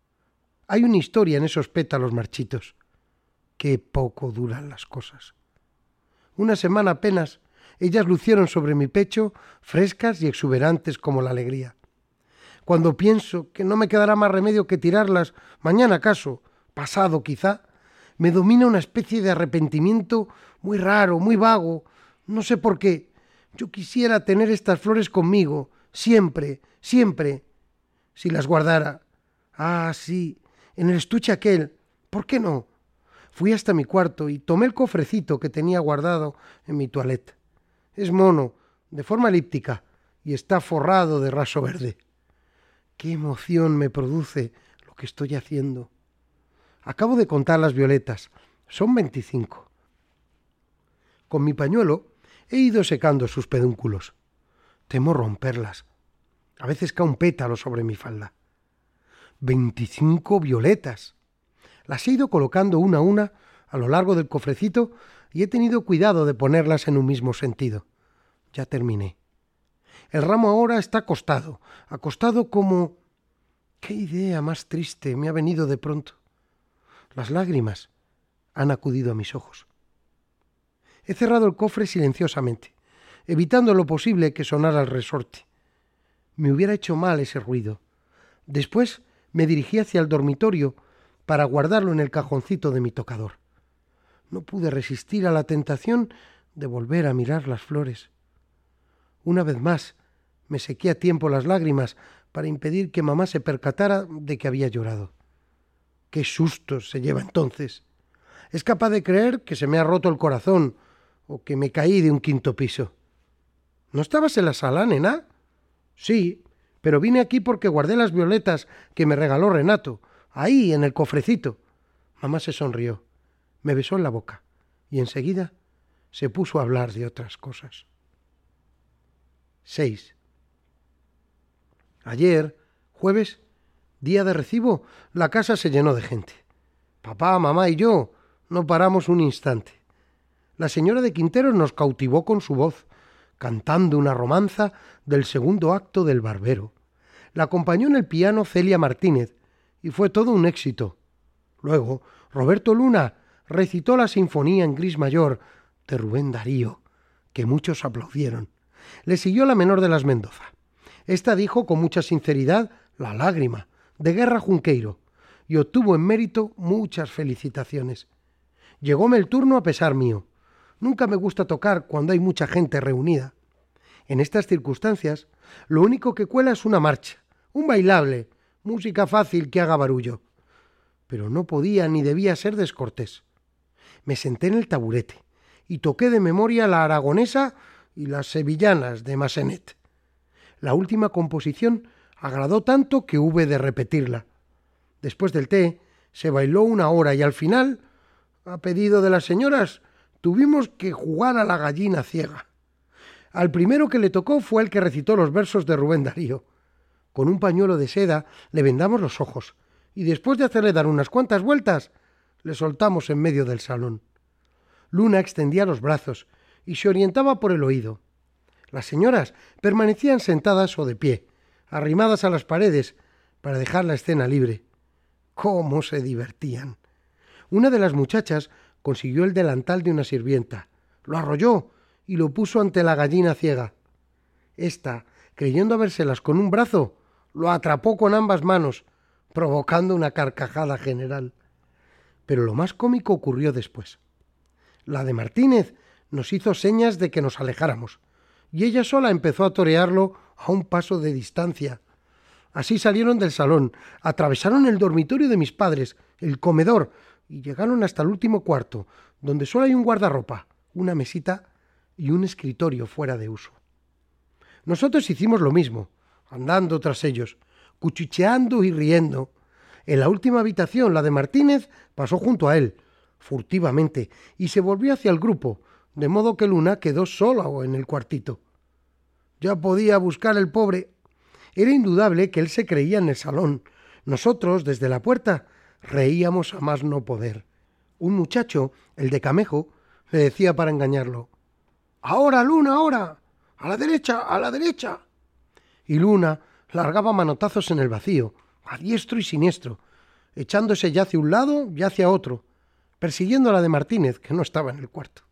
Hay una historia en esos pétalos marchitos. Qué poco duran las cosas. Una semana apenas, ellas lucieron sobre mi pecho, frescas y exuberantes como la alegría. Cuando pienso que no me quedará más remedio que tirarlas, mañana acaso, pasado quizá, me domina una especie de arrepentimiento muy raro, muy vago, no sé por qué. Yo quisiera tener estas flores conmigo, siempre, siempre. Si las guardara. Ah, sí, en el estuche aquel. ¿Por qué no? Fui hasta mi cuarto y tomé el cofrecito que tenía guardado en mi toilette. Es mono, de forma elíptica, y está forrado de raso verde. ¡Qué emoción me produce lo que estoy haciendo! Acabo de contar las violetas. Son veinticinco. Con mi pañuelo he ido secando sus pedúnculos. Temo romperlas. A veces cae un pétalo sobre mi falda. Veinticinco violetas. Las he ido colocando una a una a lo largo del cofrecito y he tenido cuidado de ponerlas en un mismo sentido. Ya terminé. El ramo ahora está acostado, acostado como... ¡Qué idea más triste me ha venido de pronto! Las lágrimas han acudido a mis ojos. He cerrado el cofre silenciosamente, evitando lo posible que sonara el resorte. Me hubiera hecho mal ese ruido. Después me dirigí hacia el dormitorio para guardarlo en el cajoncito de mi tocador. No pude resistir a la tentación de volver a mirar las flores. Una vez más me sequé a tiempo las lágrimas para impedir que mamá se percatara de que había llorado. ¡Qué sustos se lleva entonces! Es capaz de creer que se me ha roto el corazón o que me caí de un quinto piso. ¿No estabas en la sala, nena? Sí, pero vine aquí porque guardé las violetas que me regaló Renato, ahí en el cofrecito. Mamá se sonrió, me besó en la boca y enseguida se puso a hablar de otras cosas. seis. Ayer, jueves, día de recibo, la casa se llenó de gente. Papá, mamá y yo no paramos un instante. La señora de Quinteros nos cautivó con su voz, cantando una romanza del segundo acto del Barbero. La acompañó en el piano Celia Martínez y fue todo un éxito. Luego, Roberto Luna recitó la sinfonía en gris mayor de Rubén Darío, que muchos aplaudieron. Le siguió la menor de las Mendoza. Esta dijo con mucha sinceridad La lágrima, de Guerra Junqueiro, y obtuvo en mérito muchas felicitaciones. Llegóme el turno a pesar mío. Nunca me gusta tocar cuando hay mucha gente reunida. En estas circunstancias, lo único que cuela es una marcha, un bailable, música fácil que haga barullo. Pero no podía ni debía ser descortés. Me senté en el taburete y toqué de memoria la aragonesa y las sevillanas de Massenet. La última composición Agradó tanto que hube de repetirla. Después del té se bailó una hora y al final, a pedido de las señoras, tuvimos que jugar a la gallina ciega. Al primero que le tocó fue el que recitó los versos de Rubén Darío. Con un pañuelo de seda le vendamos los ojos y después de hacerle dar unas cuantas vueltas, le soltamos en medio del salón. Luna extendía los brazos y se orientaba por el oído. Las señoras permanecían sentadas o de pie, arrimadas a las paredes, para dejar la escena libre. ¡Cómo se divertían! Una de las muchachas consiguió el delantal de una sirvienta, lo arrolló y lo puso ante la gallina ciega. Esta, creyendo habérselas con un brazo, lo atrapó con ambas manos, provocando una carcajada general. Pero lo más cómico ocurrió después. La de Martínez nos hizo señas de que nos alejáramos, y ella sola empezó a torearlo a un paso de distancia. Así salieron del salón, atravesaron el dormitorio de mis padres, el comedor, y llegaron hasta el último cuarto, donde solo hay un guardarropa, una mesita y un escritorio fuera de uso. Nosotros hicimos lo mismo, andando tras ellos, cuchicheando y riendo. En la última habitación, la de Martínez, pasó junto a él, furtivamente, y se volvió hacia el grupo, de modo que Luna quedó sola en el cuartito. Ya podía buscar el pobre. Era indudable que él se creía en el salón. Nosotros, desde la puerta, reíamos a más no poder. Un muchacho, el de Camejo, le decía para engañarlo: «¡Ahora, Luna, ahora! ¡A la derecha, a la derecha!». Y Luna largaba manotazos en el vacío, a diestro y siniestro, echándose ya hacia un lado y hacia otro, persiguiendo a la de Martínez, que no estaba en el cuarto.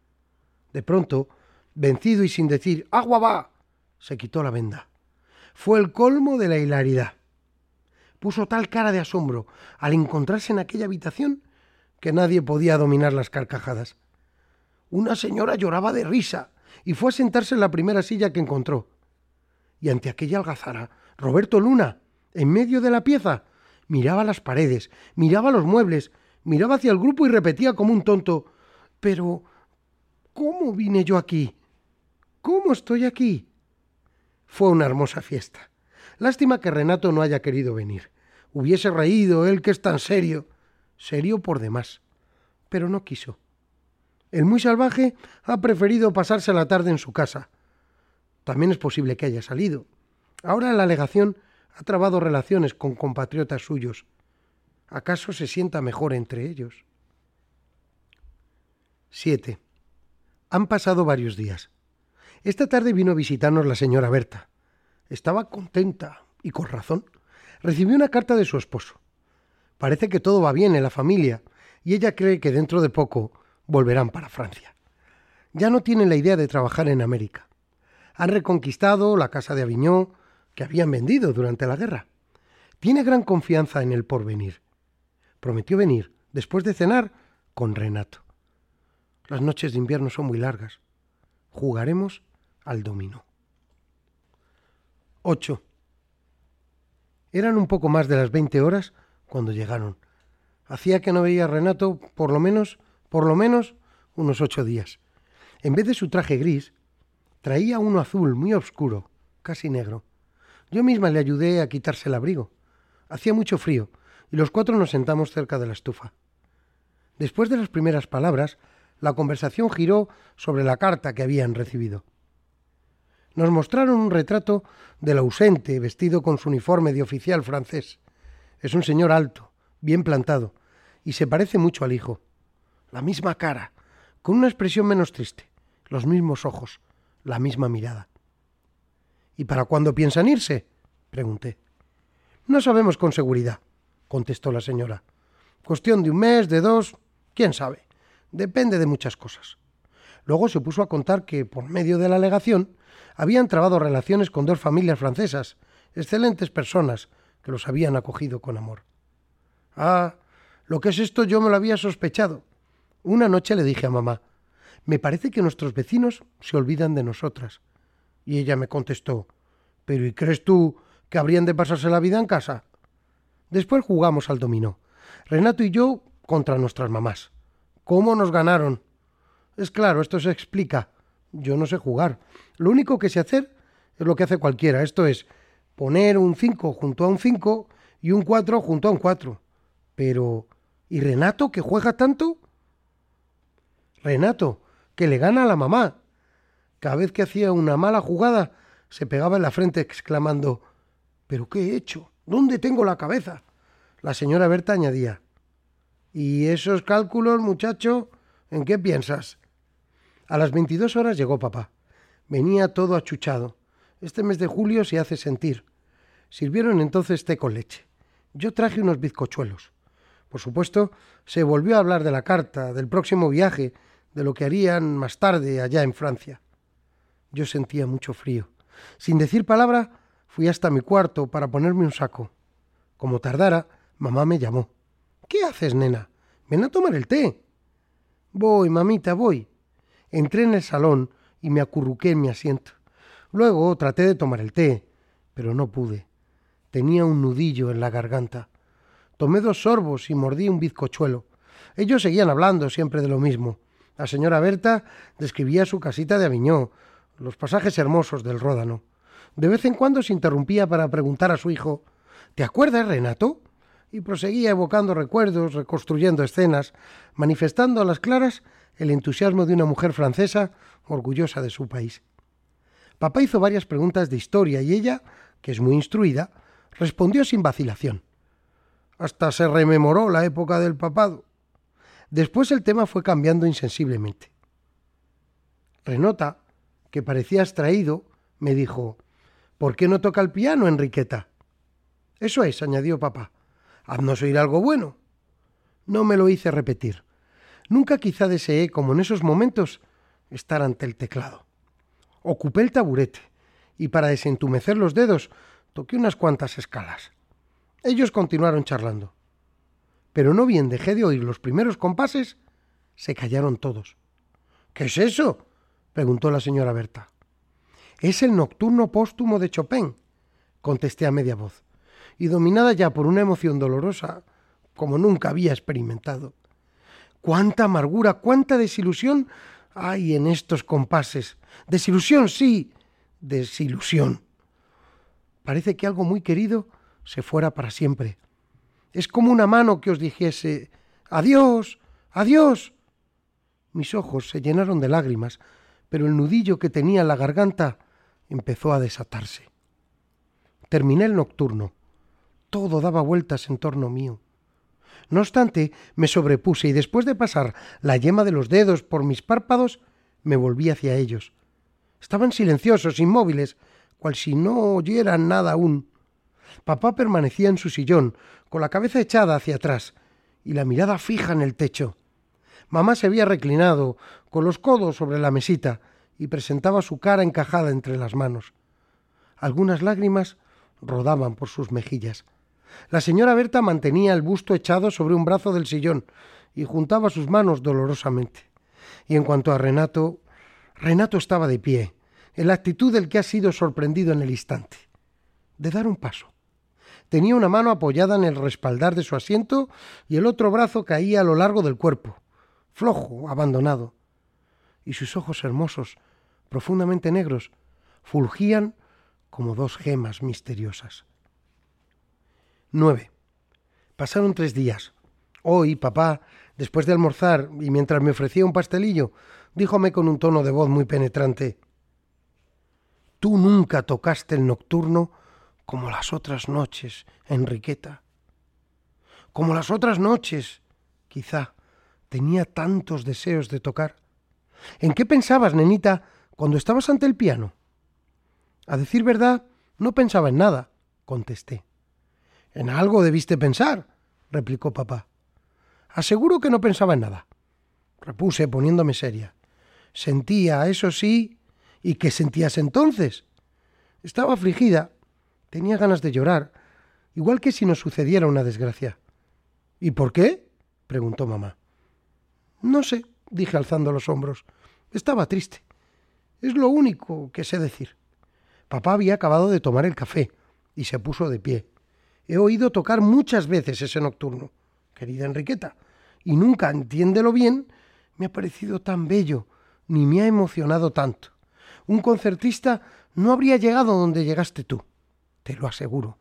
De pronto, vencido y sin decir «¡Agua va!», se quitó la venda. Fue el colmo de la hilaridad. Puso tal cara de asombro al encontrarse en aquella habitación que nadie podía dominar las carcajadas. Una señora lloraba de risa y fue a sentarse en la primera silla que encontró. Y ante aquella algazara, Roberto Luna, en medio de la pieza, miraba las paredes, miraba los muebles, miraba hacia el grupo y repetía como un tonto: «Pero, ¿cómo vine yo aquí? ¿Cómo estoy aquí?». Fue una hermosa fiesta. Lástima que Renato no haya querido venir. Hubiese reído, él que es tan serio. Serio por demás. Pero no quiso. El muy salvaje ha preferido pasarse la tarde en su casa. También es posible que haya salido. Ahora la alegación ha trabado relaciones con compatriotas suyos. ¿Acaso se sienta mejor entre ellos? siete. Han pasado varios días. Esta tarde vino a visitarnos la señora Berta. Estaba contenta, y con razón. Recibió una carta de su esposo. Parece que todo va bien en la familia, y ella cree que dentro de poco volverán para Francia. Ya no tienen la idea de trabajar en América. Han reconquistado la casa de Aviñón, que habían vendido durante la guerra. Tiene gran confianza en el porvenir. Prometió venir, después de cenar, con Renato. Las noches de invierno son muy largas. Jugaremos al dominó. ocho. Eran un poco más de las veinte horas cuando llegaron. Hacía que no veía a Renato por lo menos, por lo menos, unos ocho días. En vez de su traje gris, traía uno azul muy oscuro, casi negro. Yo misma le ayudé a quitarse el abrigo. Hacía mucho frío y los cuatro nos sentamos cerca de la estufa. Después de las primeras palabras, la conversación giró sobre la carta que habían recibido. Nos mostraron un retrato del ausente vestido con su uniforme de oficial francés. Es un señor alto, bien plantado, y se parece mucho al hijo. La misma cara, con una expresión menos triste, los mismos ojos, la misma mirada. ¿Y para cuándo piensan irse?, pregunté. No sabemos con seguridad, contestó la señora. Cuestión de un mes, de dos, quién sabe. Depende de muchas cosas. Luego se puso a contar que, por medio de la legación, habían trabado relaciones con dos familias francesas, excelentes personas, que los habían acogido con amor. Ah, lo que es esto yo me lo había sospechado. Una noche le dije a mamá: me parece que nuestros vecinos se olvidan de nosotras. Y ella me contestó: ¿pero y crees tú que habrían de pasarse la vida en casa? Después jugamos al dominó. Renato y yo contra nuestras mamás. ¿Cómo nos ganaron? Es claro, esto se explica. Yo no sé jugar. Lo único que sé hacer es lo que hace cualquiera, esto es poner un cinco junto a un cinco y un cuatro junto a un cuatro. Pero, ¿y Renato, que juega tanto? Renato, que le gana a la mamá. Cada vez que hacía una mala jugada, se pegaba en la frente exclamando: ¿pero qué he hecho? ¿Dónde tengo la cabeza? La señora Berta añadía: ¿y esos cálculos, muchacho, en qué piensas? A las veintidós horas llegó papá. Venía todo achuchado. Este mes de julio se hace sentir. Sirvieron entonces té con leche. Yo traje unos bizcochuelos. Por supuesto, se volvió a hablar de la carta, del próximo viaje, de lo que harían más tarde allá en Francia. Yo sentía mucho frío. Sin decir palabra, fui hasta mi cuarto para ponerme un saco. Como tardara, mamá me llamó. ¿Qué haces, nena? Ven a tomar el té. Voy, mamita, voy. Entré en el salón y me acurruqué en mi asiento. Luego traté de tomar el té, pero no pude. Tenía un nudillo en la garganta. Tomé dos sorbos y mordí un bizcochuelo. Ellos seguían hablando siempre de lo mismo. La señora Berta describía su casita de Aviñó, los pasajes hermosos del Ródano. De vez en cuando se interrumpía para preguntar a su hijo: ¿te acuerdas, Renato? Y proseguía evocando recuerdos, reconstruyendo escenas, manifestando a las claras el entusiasmo de una mujer francesa orgullosa de su país. Papá hizo varias preguntas de historia y ella, que es muy instruida, respondió sin vacilación. Hasta se rememoró la época del papado. Después el tema fue cambiando insensiblemente. Renata, que parecía abstraído, me dijo: ¿por qué no toca el piano, Enriqueta? Eso es, añadió papá. Haznos oír algo bueno. No me lo hice repetir. Nunca quizá deseé, como en esos momentos, estar ante el teclado. Ocupé el taburete y para desentumecer los dedos toqué unas cuantas escalas. Ellos continuaron charlando. Pero no bien dejé de oír los primeros compases, se callaron todos. ¿Qué es eso?, preguntó la señora Berta. Es el nocturno póstumo de Chopin, contesté a media voz, y dominada ya por una emoción dolorosa como nunca había experimentado. ¡Cuánta amargura, cuánta desilusión hay en estos compases! Desilusión, sí, desilusión. Parece que algo muy querido se fuera para siempre. Es como una mano que os dijese: ¡adiós, adiós! Mis ojos se llenaron de lágrimas, pero el nudillo que tenía en la garganta empezó a desatarse. Terminé el nocturno. Todo daba vueltas en torno mío. No obstante, me sobrepuse y después de pasar la yema de los dedos por mis párpados, me volví hacia ellos. Estaban silenciosos, inmóviles, cual si no oyeran nada aún. Papá permanecía en su sillón, con la cabeza echada hacia atrás y la mirada fija en el techo. Mamá se había reclinado, con los codos sobre la mesita, y presentaba su cara encajada entre las manos. Algunas lágrimas rodaban por sus mejillas. La señora Berta mantenía el busto echado sobre un brazo del sillón y juntaba sus manos dolorosamente. Y en cuanto a Renato, Renato estaba de pie, en la actitud del que ha sido sorprendido en el instante de dar un paso. Tenía una mano apoyada en el respaldar de su asiento y el otro brazo caía a lo largo del cuerpo, flojo, abandonado. Y sus ojos hermosos, profundamente negros, fulgían como dos gemas misteriosas. nueve. Pasaron tres días. Hoy, papá, después de almorzar y mientras me ofrecía un pastelillo, díjome con un tono de voz muy penetrante: «Tú nunca tocaste el nocturno como las otras noches, Enriqueta. Como las otras noches, quizá, tenía tantos deseos de tocar. ¿En qué pensabas, nenita, cuando estabas ante el piano?» «A decir verdad, no pensaba en nada», contesté. «En algo debiste pensar», replicó papá. «Aseguro que no pensaba en nada», repuse poniéndome seria. «Sentía, eso sí». «¿Y qué sentías entonces?» «Estaba afligida, tenía ganas de llorar, igual que si nos sucediera una desgracia». «¿Y por qué?», preguntó mamá. «No sé», dije alzando los hombros. «Estaba triste. Es lo único que sé decir». Papá había acabado de tomar el café y se puso de pie. «He oído tocar muchas veces ese nocturno, querida Enriqueta, y nunca, entiéndelo bien, me ha parecido tan bello, ni me ha emocionado tanto. Un concertista no habría llegado donde llegaste tú». te lo aseguro.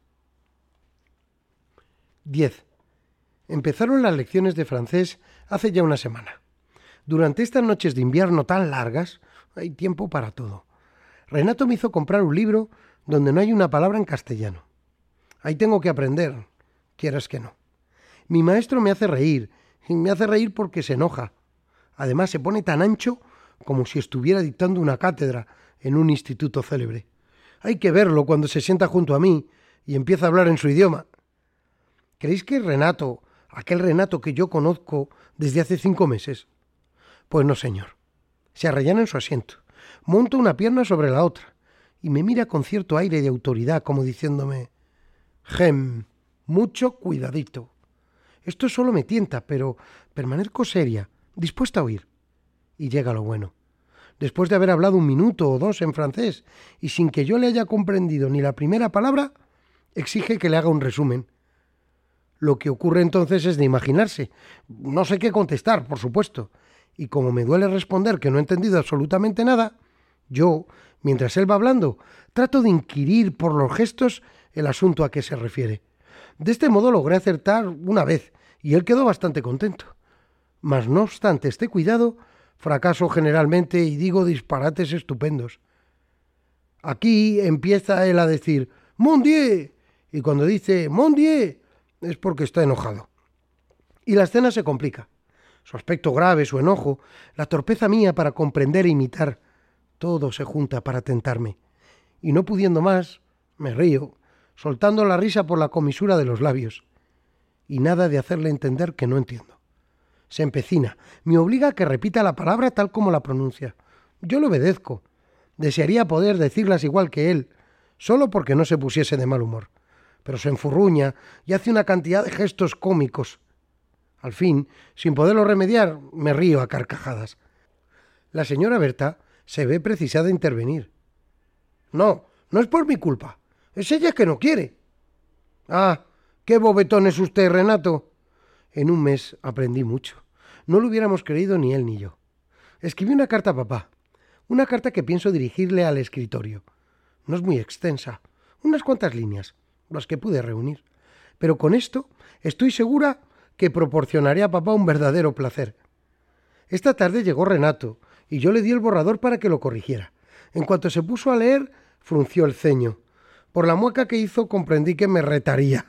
diez. Empezaron las lecciones de francés hace ya una semana. Durante estas noches de invierno tan largas, hay tiempo para todo. Renato me hizo comprar un libro donde no hay una palabra en castellano. Ahí tengo que aprender, quieras que no. Mi maestro me hace reír, y me hace reír porque se enoja. Además se pone tan ancho como si estuviera dictando una cátedra en un instituto célebre. Hay que verlo cuando se sienta junto a mí y empieza a hablar en su idioma. ¿Creéis que Renato, aquel Renato que yo conozco desde hace cinco meses? Pues no, señor. Se arrellana en su asiento, monta una pierna sobre la otra y me mira con cierto aire de autoridad, como diciéndome: «Gem, mucho cuidadito. Esto solo me tienta, pero permanezco seria, dispuesta a oír». Y llega lo bueno. Después de haber hablado un minuto o dos en francés y sin que yo le haya comprendido ni la primera palabra, exige que le haga un resumen. Lo que ocurre entonces es de imaginarse. No sé qué contestar, por supuesto. Y como me duele responder que no he entendido absolutamente nada, yo, mientras él va hablando, trato de inquirir por los gestos el asunto a que se refiere. De este modo logré acertar una vez, y él quedó bastante contento. Mas no obstante este cuidado, fracaso generalmente y digo disparates estupendos. Aquí empieza él a decir «Mon Dieu», y cuando dice «Mon Dieu», es porque está enojado. Y la escena se complica. Su aspecto grave, su enojo, la torpeza mía para comprender e imitar, todo se junta para tentarme. Y no pudiendo más, me río, soltando la risa por la comisura de los labios. Y nada de hacerle entender que no entiendo. Se empecina, me obliga a que repita la palabra tal como la pronuncia. Yo le obedezco. Desearía poder decirlas igual que él, solo porque no se pusiese de mal humor. Pero se enfurruña y hace una cantidad de gestos cómicos. Al fin, sin poderlo remediar, me río a carcajadas. La señora Berta se ve precisada a intervenir. No, no es por mi culpa. Es ella que no quiere. Ah, qué bobetón es usted, Renato. En un mes aprendí mucho. No lo hubiéramos creído ni él ni yo. Escribí una carta a papá. Una carta que pienso dirigirle al escritorio. No es muy extensa. Unas cuantas líneas, las que pude reunir. Pero con esto estoy segura que proporcionaré a papá un verdadero placer. Esta tarde llegó Renato y yo le di el borrador para que lo corrigiera. En cuanto se puso a leer, frunció el ceño. Por la mueca que hizo comprendí que me retaría.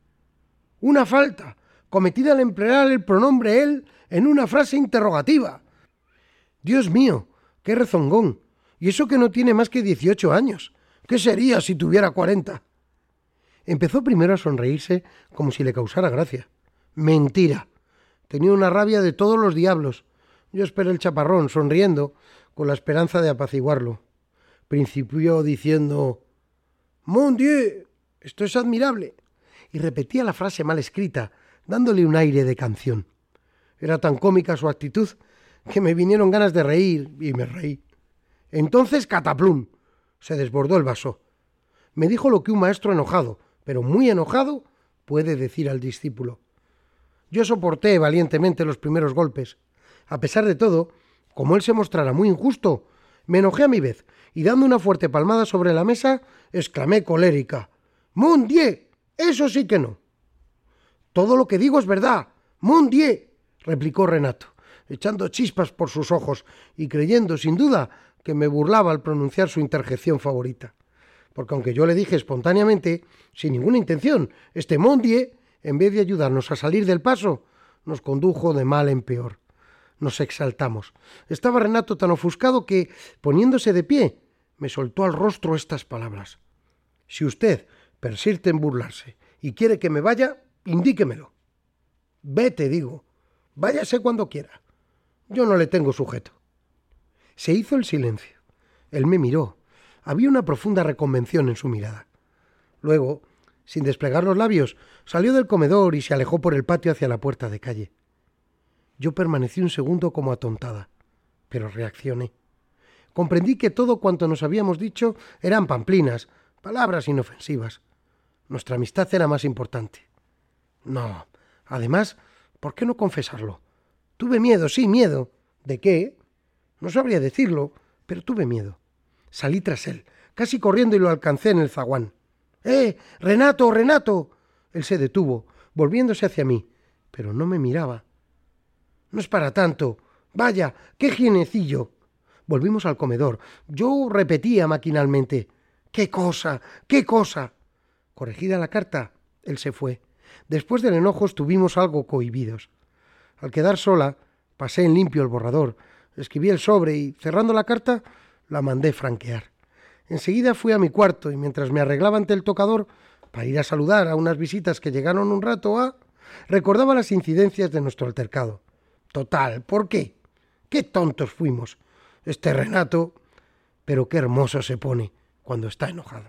Una falta, cometida al emplear el pronombre él en una frase interrogativa. Dios mío, qué rezongón. Y eso que no tiene más que dieciocho años. ¿Qué sería si tuviera cuarenta? Empezó primero a sonreírse como si le causara gracia. Mentira. Tenía una rabia de todos los diablos. Yo esperé el chaparrón, sonriendo, con la esperanza de apaciguarlo. Principió diciendo: «Mon Dieu, esto es admirable», y repetía la frase mal escrita, dándole un aire de canción. Era tan cómica su actitud que me vinieron ganas de reír, y me reí. Entonces, cataplum, se desbordó el vaso. Me dijo lo que un maestro enojado, pero muy enojado, puede decir al discípulo. Yo soporté valientemente los primeros golpes. A pesar de todo, como él se mostrara muy injusto, me enojé a mi vez, y dando una fuerte palmada sobre la mesa, exclamé colérica: «Mon Dieu, eso sí que no». «Todo lo que digo es verdad, mon Dieu», replicó Renato, echando chispas por sus ojos y creyendo, sin duda, que me burlaba al pronunciar su interjección favorita. Porque aunque yo le dije espontáneamente, sin ninguna intención, este mon Dieu, en vez de ayudarnos a salir del paso, nos condujo de mal en peor. Nos exaltamos. Estaba Renato tan ofuscado que, poniéndose de pie, me soltó al rostro estas palabras: «Si usted persiste en burlarse y quiere que me vaya, indíquemelo. Vete, digo. Váyase cuando quiera. Yo no le tengo sujeto». Se hizo el silencio. Él me miró. Había una profunda reconvención en su mirada. Luego, sin desplegar los labios, salió del comedor y se alejó por el patio hacia la puerta de calle. Yo permanecí un segundo como atontada, pero reaccioné. Comprendí que todo cuanto nos habíamos dicho eran pamplinas, palabras inofensivas. Nuestra amistad era más importante. No, además, ¿por qué no confesarlo? Tuve miedo, sí, miedo. ¿De qué? No sabría decirlo, pero tuve miedo. Salí tras él, casi corriendo, y lo alcancé en el zaguán. ¡Eh! ¡Renato, Renato! Él se detuvo, volviéndose hacia mí, pero no me miraba. No es para tanto. Vaya, qué jienecillo. Volvimos al comedor. Yo repetía maquinalmente. ¡Qué cosa! ¡Qué cosa! Corregida la carta, él se fue. Después del enojo estuvimos algo cohibidos. Al quedar sola, pasé en limpio el borrador, escribí el sobre y, cerrando la carta, la mandé franquear. Enseguida fui a mi cuarto y mientras me arreglaba ante el tocador para ir a saludar a unas visitas que llegaron un rato a... recordaba las incidencias de nuestro altercado. Total, ¿por qué? ¡Qué tontos fuimos! Este Renato... Pero qué hermoso se pone cuando está enojado.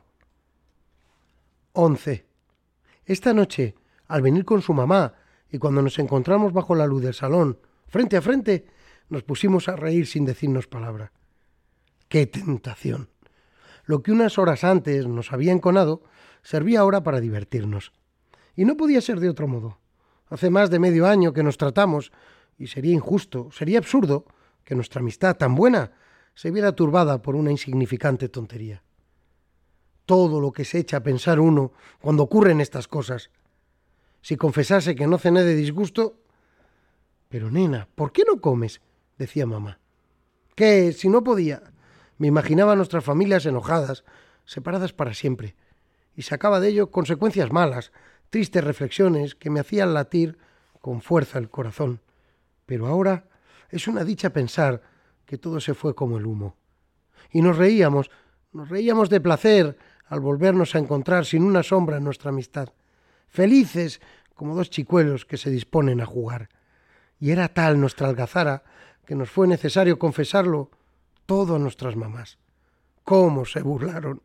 once. Esta noche, al venir con su mamá y cuando nos encontramos bajo la luz del salón, frente a frente, nos pusimos a reír sin decirnos palabra. ¡Qué tentación! Lo que unas horas antes nos había enconado servía ahora para divertirnos. Y no podía ser de otro modo. Hace más de medio año que nos tratamos y sería injusto, sería absurdo que nuestra amistad tan buena se viera turbada por una insignificante tontería. Todo lo que se echa a pensar uno cuando ocurren estas cosas. Si confesase que no cené de disgusto... Pero, nena, ¿por qué no comes?, decía mamá. ¿Qué? Si no podía. Me imaginaba a nuestras familias enojadas, separadas para siempre, y sacaba de ello consecuencias malas, tristes reflexiones que me hacían latir con fuerza el corazón. Pero ahora es una dicha pensar que todo se fue como el humo. Y nos reíamos, nos reíamos de placer al volvernos a encontrar sin una sombra en nuestra amistad, felices como dos chicuelos que se disponen a jugar. Y era tal nuestra algazara que nos fue necesario confesarlo todo a nuestras mamás. ¡Cómo se burlaron!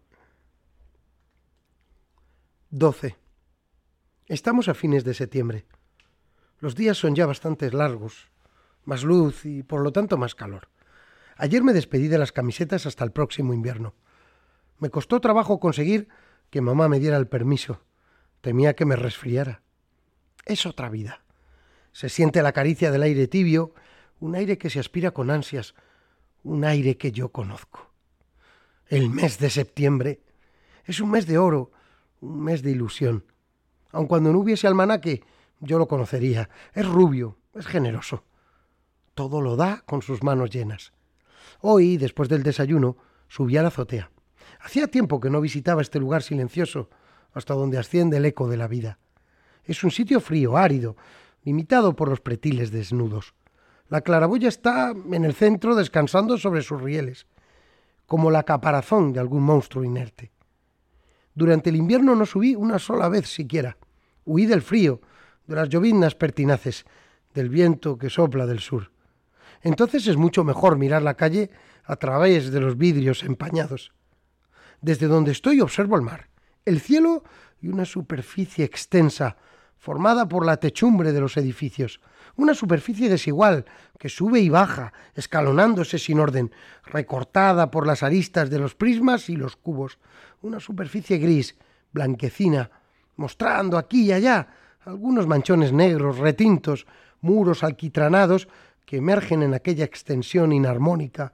doce. Estamos a fines de septiembre. Los días son ya bastante largos, más luz y por lo tanto más calor. Ayer me despedí de las camisetas hasta el próximo invierno. Me costó trabajo conseguir que mamá me diera el permiso. Temía que me resfriara. Es otra vida. Se siente la caricia del aire tibio, un aire que se aspira con ansias, un aire que yo conozco. El mes de septiembre es un mes de oro, un mes de ilusión. Aun cuando no hubiese almanaque, yo lo conocería. Es rubio, es generoso. Todo lo da con sus manos llenas. Hoy, después del desayuno, subí a la azotea. Hacía tiempo que no visitaba este lugar silencioso, hasta donde asciende el eco de la vida. Es un sitio frío, árido, limitado por los pretiles desnudos. La claraboya está en el centro descansando sobre sus rieles, como la caparazón de algún monstruo inerte. Durante el invierno no subí una sola vez siquiera. Huí del frío, de las lloviznas pertinaces, del viento que sopla del sur. Entonces es mucho mejor mirar la calle a través de los vidrios empañados. Desde donde estoy observo el mar, el cielo y una superficie extensa, formada por la techumbre de los edificios. Una superficie desigual, que sube y baja, escalonándose sin orden, recortada por las aristas de los prismas y los cubos. Una superficie gris, blanquecina, mostrando aquí y allá algunos manchones negros, retintos, muros alquitranados que emergen en aquella extensión inarmónica,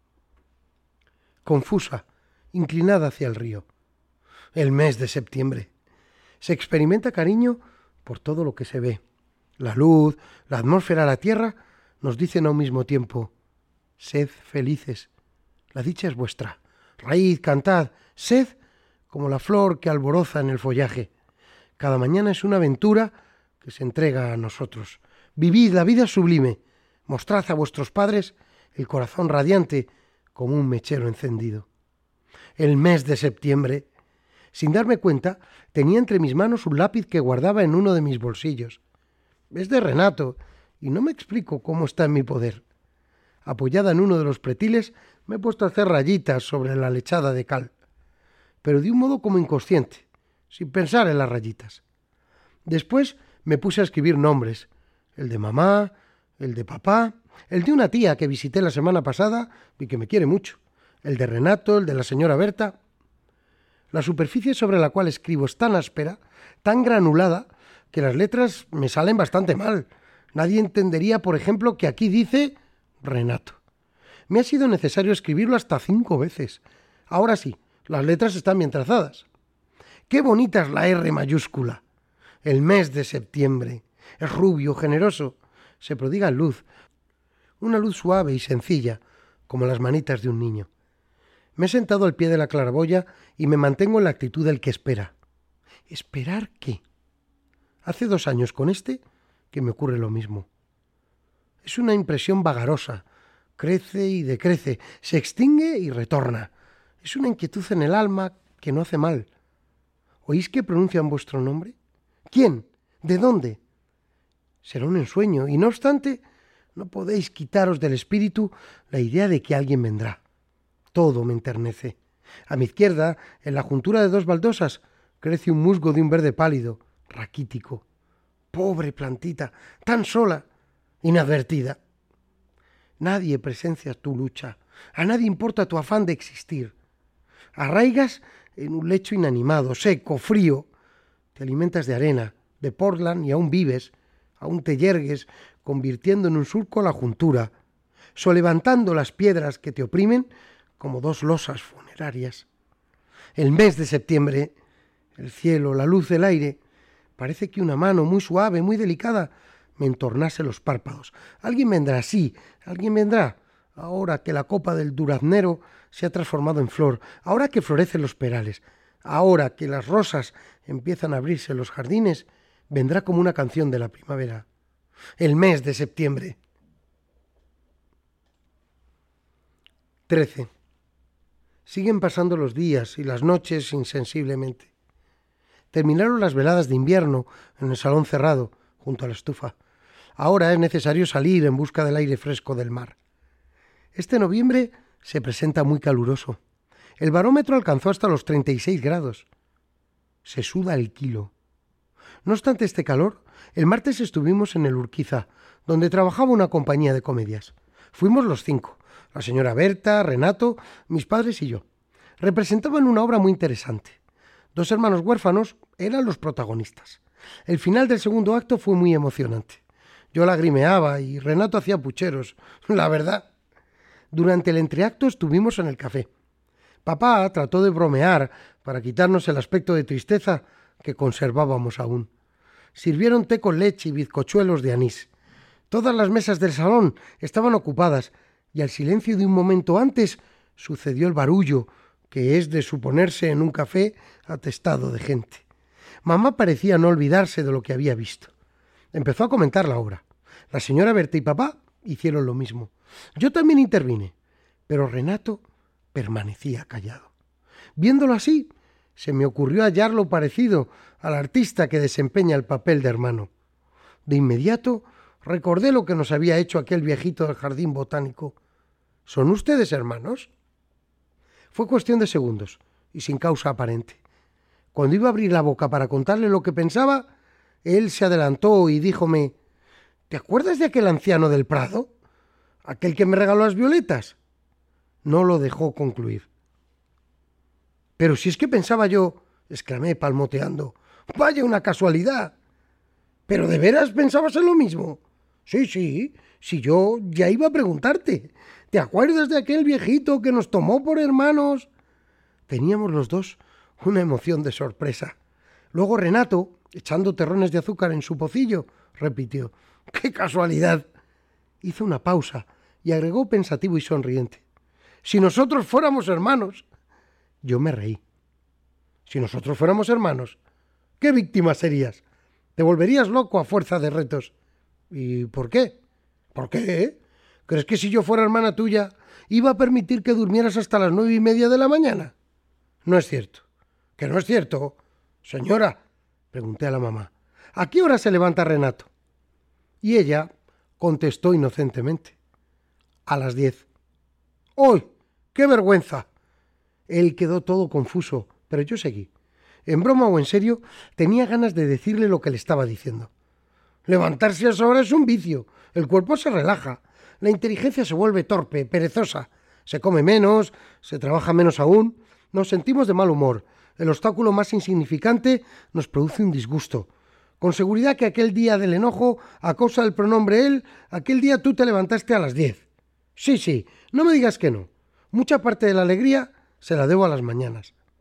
confusa, inclinada hacia el río. El mes de septiembre. Se experimenta cariño por todo lo que se ve. La luz, la atmósfera, la tierra nos dicen a un mismo tiempo: sed felices, la dicha es vuestra. Reíd, cantad, sed como la flor que alboroza en el follaje. Cada mañana es una aventura que se entrega a nosotros. Vivid la vida sublime. Mostrad a vuestros padres el corazón radiante como un mechero encendido. El mes de septiembre. Sin darme cuenta, tenía entre mis manos un lápiz que guardaba en uno de mis bolsillos. Es de Renato, y no me explico cómo está en mi poder. Apoyada en uno de los pretiles, me he puesto a hacer rayitas sobre la lechada de cal, pero de un modo como inconsciente, sin pensar en las rayitas. Después me puse a escribir nombres, el de mamá, el de papá, el de una tía que visité la semana pasada y que me quiere mucho, el de Renato, el de la señora Berta. La superficie sobre la cual escribo es tan áspera, tan granulada, que las letras me salen bastante mal. Nadie entendería, por ejemplo, que aquí dice Renato. Me ha sido necesario escribirlo hasta cinco veces. Ahora sí, las letras están bien trazadas. ¡Qué bonita es la R mayúscula! El mes de septiembre. Es rubio, generoso. Se prodiga luz. Una luz suave y sencilla, como las manitas de un niño. Me he sentado al pie de la claraboya y me mantengo en la actitud del que espera. ¿Esperar qué? Hace dos años con este que me ocurre lo mismo. Es una impresión vagarosa. Crece y decrece, se extingue y retorna. Es una inquietud en el alma que no hace mal. ¿Oís que pronuncian vuestro nombre? ¿Quién? ¿De dónde? Será un ensueño, y no obstante, no podéis quitaros del espíritu la idea de que alguien vendrá. Todo me enternece. A mi izquierda, en la juntura de dos baldosas, crece un musgo de un verde pálido, raquítico. Pobre plantita, tan sola, inadvertida. Nadie presencia tu lucha, a nadie importa tu afán de existir. Arraigas en un lecho inanimado, seco, frío. Te alimentas de arena, de portland y aún vives, aún te yergues, convirtiendo en un surco la juntura, solevantando las piedras que te oprimen como dos losas funerarias. El mes de septiembre, el cielo, la luz del aire, parece que una mano muy suave, muy delicada, me entornase los párpados. Alguien vendrá, sí, alguien vendrá, ahora que la copa del duraznero se ha transformado en flor, ahora que florecen los perales, ahora que las rosas empiezan a abrirse en los jardines, vendrá como una canción de la primavera. El mes de septiembre. trece. Siguen pasando los días y las noches insensiblemente. Terminaron las veladas de invierno en el salón cerrado, junto a la estufa. Ahora es necesario salir en busca del aire fresco del mar. Este noviembre se presenta muy caluroso. El barómetro alcanzó hasta los treinta y seis grados. Se suda el kilo. No obstante este calor, el martes estuvimos en el Urquiza, donde trabajaba una compañía de comedias. Fuimos los cinco, la señora Berta, Renato, mis padres y yo. Representaban una obra muy interesante. Dos hermanos huérfanos eran los protagonistas. El final del segundo acto fue muy emocionante. Yo lagrimeaba y Renato hacía pucheros, la verdad. Durante el entreacto estuvimos en el café. Papá trató de bromear para quitarnos el aspecto de tristeza que conservábamos aún. Sirvieron té con leche y bizcochuelos de anís. Todas las mesas del salón estaban ocupadas y al silencio de un momento antes sucedió el barullo que es de suponerse en un café atestado de gente. Mamá parecía no olvidarse de lo que había visto. Empezó a comentar la obra. La señora Berta y papá hicieron lo mismo. Yo también intervine, pero Renato permanecía callado. Viéndolo así, se me ocurrió hallarlo parecido al artista que desempeña el papel de hermano. De inmediato recordé lo que nos había hecho aquel viejito del jardín botánico. ¿Son ustedes hermanos? Fue cuestión de segundos y sin causa aparente. Cuando iba a abrir la boca para contarle lo que pensaba, él se adelantó y díjome: ¿te acuerdas de aquel anciano del Prado? ¿Aquel que me regaló las violetas? No lo dejó concluir. Pero si es que pensaba yo, exclamé palmoteando, ¡vaya una casualidad! ¿Pero de veras pensabas en lo mismo? Sí, sí, si yo ya iba a preguntarte. ¿Te acuerdas de aquel viejito que nos tomó por hermanos? Teníamos los dos una emoción de sorpresa. Luego Renato, echando terrones de azúcar en su pocillo, repitió: ¡qué casualidad! Hizo una pausa y agregó pensativo y sonriente: si nosotros fuéramos hermanos. Yo me reí. Si nosotros fuéramos hermanos, ¿qué víctima serías? Te volverías loco a fuerza de retos. ¿Y por qué? ¿Por qué? ¿Crees que si yo fuera hermana tuya iba a permitir que durmieras hasta las nueve y media de la mañana? No es cierto. ¿Que no es cierto? Señora, pregunté a la mamá, ¿a qué hora se levanta Renato? Y ella contestó inocentemente: a las diez. ¡Uy! ¡Qué vergüenza! Él quedó todo confuso, pero yo seguí. En broma o en serio, tenía ganas de decirle lo que le estaba diciendo. Levantarse a esa hora es un vicio. El cuerpo se relaja. La inteligencia se vuelve torpe, perezosa. Se come menos, se trabaja menos aún. Nos sentimos de mal humor. El obstáculo más insignificante nos produce un disgusto. Con seguridad que aquel día del enojo, a causa del pronombre él, aquel día tú te levantaste a las diez. Sí, sí, no me digas que no. Mucha parte de la alegría se la debo a las mañanas.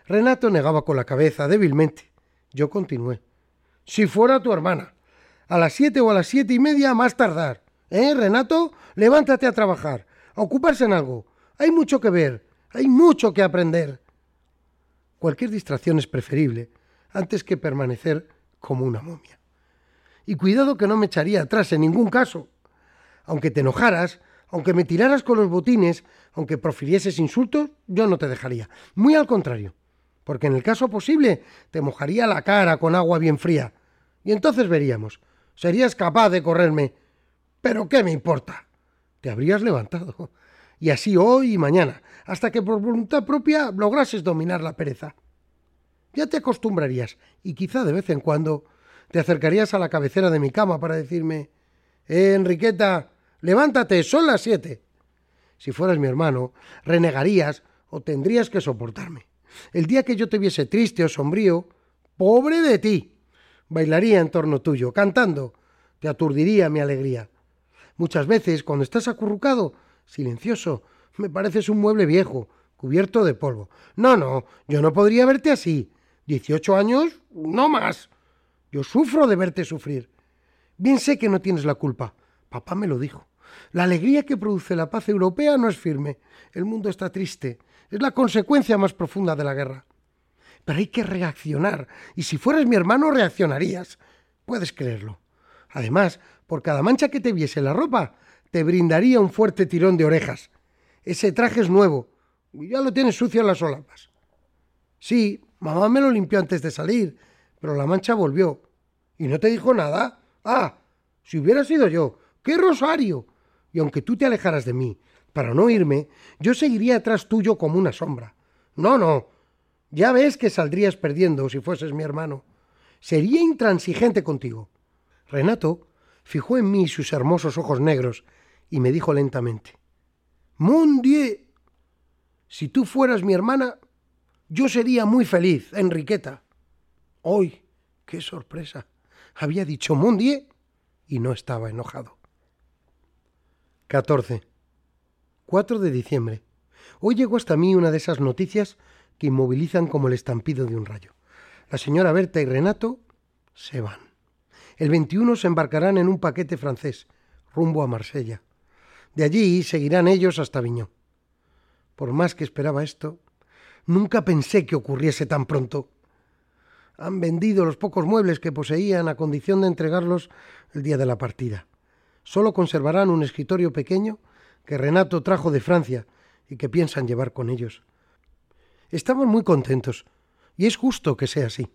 Renato negaba con la cabeza débilmente. Yo continué. Si fuera tu hermana. A las siete o a las siete y media más tardar. ¿Eh, Renato? Levántate a trabajar. A ocuparse en algo. Hay mucho que ver. Hay mucho que aprender. Cualquier distracción es preferible antes que permanecer como una momia. Y cuidado que no me echaría atrás en ningún caso. Aunque te enojaras, aunque me tiraras con los botines, aunque profirieses insultos, yo no te dejaría. Muy al contrario, porque en el caso posible te mojaría la cara con agua bien fría. Y entonces veríamos. Serías capaz de correrme. ¿Pero qué me importa? Te habrías levantado. Y así hoy y mañana, hasta que por voluntad propia lograses dominar la pereza. Ya te acostumbrarías, y quizá de vez en cuando te acercarías a la cabecera de mi cama para decirme: «Eh, Enriqueta, levántate, son las siete». Si fueras mi hermano, renegarías o tendrías que soportarme. El día que yo te viese triste o sombrío, ¡pobre de ti!, bailaría en torno tuyo, cantando. Te aturdiría mi alegría. Muchas veces, cuando estás acurrucado, silencioso, me pareces un mueble viejo, cubierto de polvo. No, no, yo no podría verte así. Dieciocho años, no más. Yo sufro de verte sufrir. Bien sé que no tienes la culpa. Papá me lo dijo. La alegría que produce la paz europea no es firme. El mundo está triste. Es la consecuencia más profunda de la guerra. Pero hay que reaccionar. Y si fueras mi hermano, reaccionarías. Puedes creerlo. Además, por cada mancha que te viese en la ropa, te brindaría un fuerte tirón de orejas. Ese traje es nuevo. Y ya lo tienes sucio en las solapas. Sí, mamá me lo limpió antes de salir, pero la mancha volvió. ¿Y no te dijo nada? Ah, si hubiera sido yo. ¡Qué rosario! Y aunque tú te alejaras de mí, para no irme, yo seguiría atrás tuyo como una sombra. No, no. Ya ves que saldrías perdiendo si fueses mi hermano. Sería intransigente contigo. Renato fijó en mí sus hermosos ojos negros y me dijo lentamente: «Mon Dieu, si tú fueras mi hermana, yo sería muy feliz, Enriqueta». ¡Ay, qué sorpresa! Había dicho «Mon Dieu» y no estaba enojado. catorce. cuatro de diciembre. Hoy llegó hasta mí una de esas noticias que inmovilizan como el estampido de un rayo. La señora Berta y Renato se van. El veintiuno se embarcarán en un paquete francés, rumbo a Marsella. De allí seguirán ellos hasta Aviñón. Por más que esperaba esto, nunca pensé que ocurriese tan pronto. Han vendido los pocos muebles que poseían a condición de entregarlos el día de la partida. Solo conservarán un escritorio pequeño que Renato trajo de Francia y que piensan llevar con ellos. Estaban muy contentos, y es justo que sea así.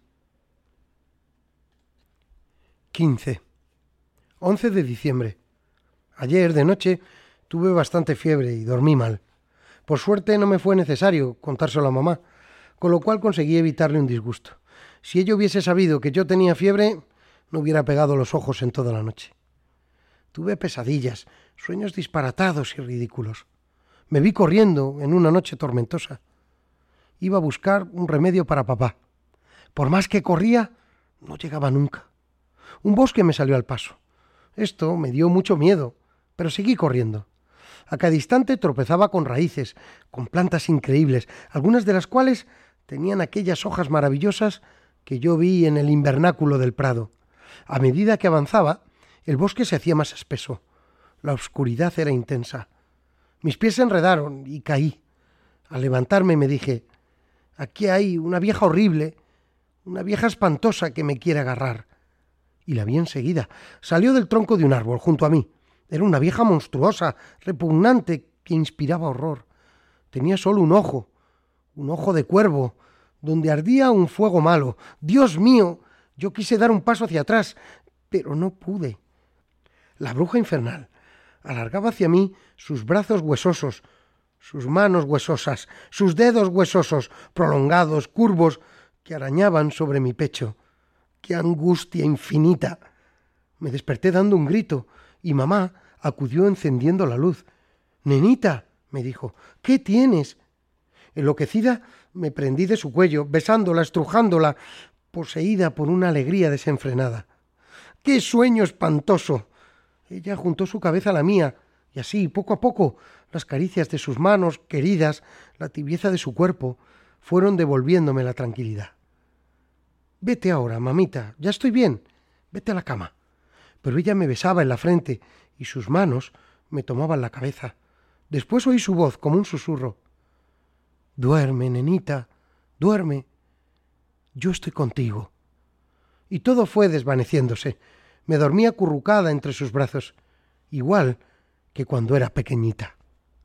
quince. once de diciembre. Ayer de noche tuve bastante fiebre y dormí mal. Por suerte no me fue necesario contárselo a mamá, con lo cual conseguí evitarle un disgusto. Si ella hubiese sabido que yo tenía fiebre, no hubiera pegado los ojos en toda la noche. Tuve pesadillas, sueños disparatados y ridículos. Me vi corriendo en una noche tormentosa. Iba a buscar un remedio para papá. Por más que corría, no llegaba nunca. Un bosque me salió al paso. Esto me dio mucho miedo, pero seguí corriendo. A cada instante tropezaba con raíces, con plantas increíbles, algunas de las cuales tenían aquellas hojas maravillosas que yo vi en el invernáculo del prado. A medida que avanzaba, el bosque se hacía más espeso. La oscuridad era intensa. Mis pies se enredaron y caí. Al levantarme me dije: «Aquí hay una vieja horrible, una vieja espantosa que me quiere agarrar». Y la vi enseguida. Salió del tronco de un árbol junto a mí. Era una vieja monstruosa, repugnante, que inspiraba horror. Tenía solo un ojo, un ojo de cuervo, donde ardía un fuego malo. ¡Dios mío! Yo quise dar un paso hacia atrás, pero no pude. La bruja infernal alargaba hacia mí sus brazos huesosos, sus manos huesosas, sus dedos huesosos, prolongados, curvos, que arañaban sobre mi pecho. ¡Qué angustia infinita! Me desperté dando un grito y mamá acudió encendiendo la luz. «Nenita», me dijo, «¿qué tienes?». Enloquecida, me prendí de su cuello, besándola, estrujándola, poseída por una alegría desenfrenada. ¡Qué sueño espantoso! Ella juntó su cabeza a la mía, y así, poco a poco, las caricias de sus manos queridas, la tibieza de su cuerpo, fueron devolviéndome la tranquilidad. Vete ahora, mamita, ya estoy bien, vete a la cama. Pero ella me besaba en la frente y sus manos me tomaban la cabeza. Después oí su voz como un susurro. Duerme, nenita, duerme. Yo estoy contigo. Y todo fue desvaneciéndose. Me dormí acurrucada entre sus brazos, igual que cuando era pequeñita.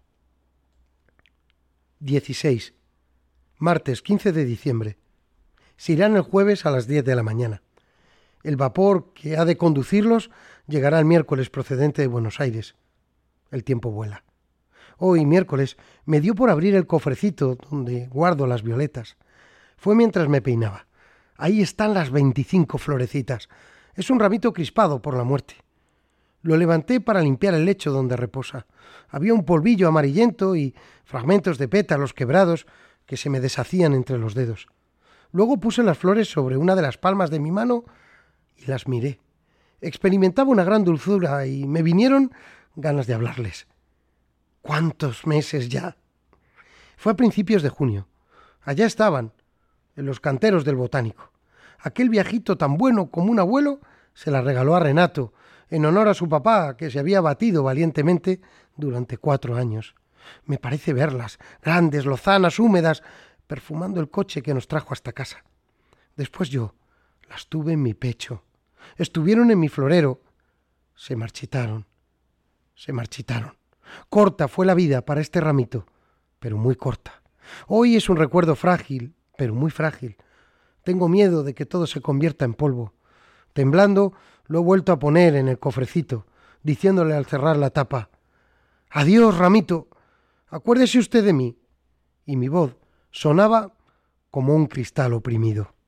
dieciséis. Martes quince de diciembre. Se irán el jueves a las diez de la mañana. El vapor que ha de conducirlos llegará el miércoles procedente de Buenos Aires. El tiempo vuela. Hoy, miércoles, me dio por abrir el cofrecito donde guardo las violetas. Fue mientras me peinaba. Ahí están las veinticinco florecitas. Es un ramito crispado por la muerte. Lo levanté para limpiar el lecho donde reposa. Había un polvillo amarillento y fragmentos de pétalos quebrados que se me deshacían entre los dedos. Luego puse las flores sobre una de las palmas de mi mano y las miré. Experimentaba una gran dulzura y me vinieron ganas de hablarles. ¿Cuántos meses ya? Fue a principios de junio. Allá estaban, en los canteros del botánico. Aquel viejito tan bueno como un abuelo se la regaló a Renato, en honor a su papá, que se había batido valientemente durante cuatro años. Me parece verlas, grandes, lozanas, húmedas, perfumando el coche que nos trajo hasta casa. Después yo las tuve en mi pecho. Estuvieron en mi florero. Se marchitaron. Se marchitaron. Corta fue la vida para este ramito, pero muy corta. Hoy es un recuerdo frágil, pero muy frágil. Tengo miedo de que todo se convierta en polvo. Temblando, lo he vuelto a poner en el cofrecito, diciéndole al cerrar la tapa: «Adiós, ramito, acuérdese usted de mí». Y mi voz sonaba como un cristal oprimido.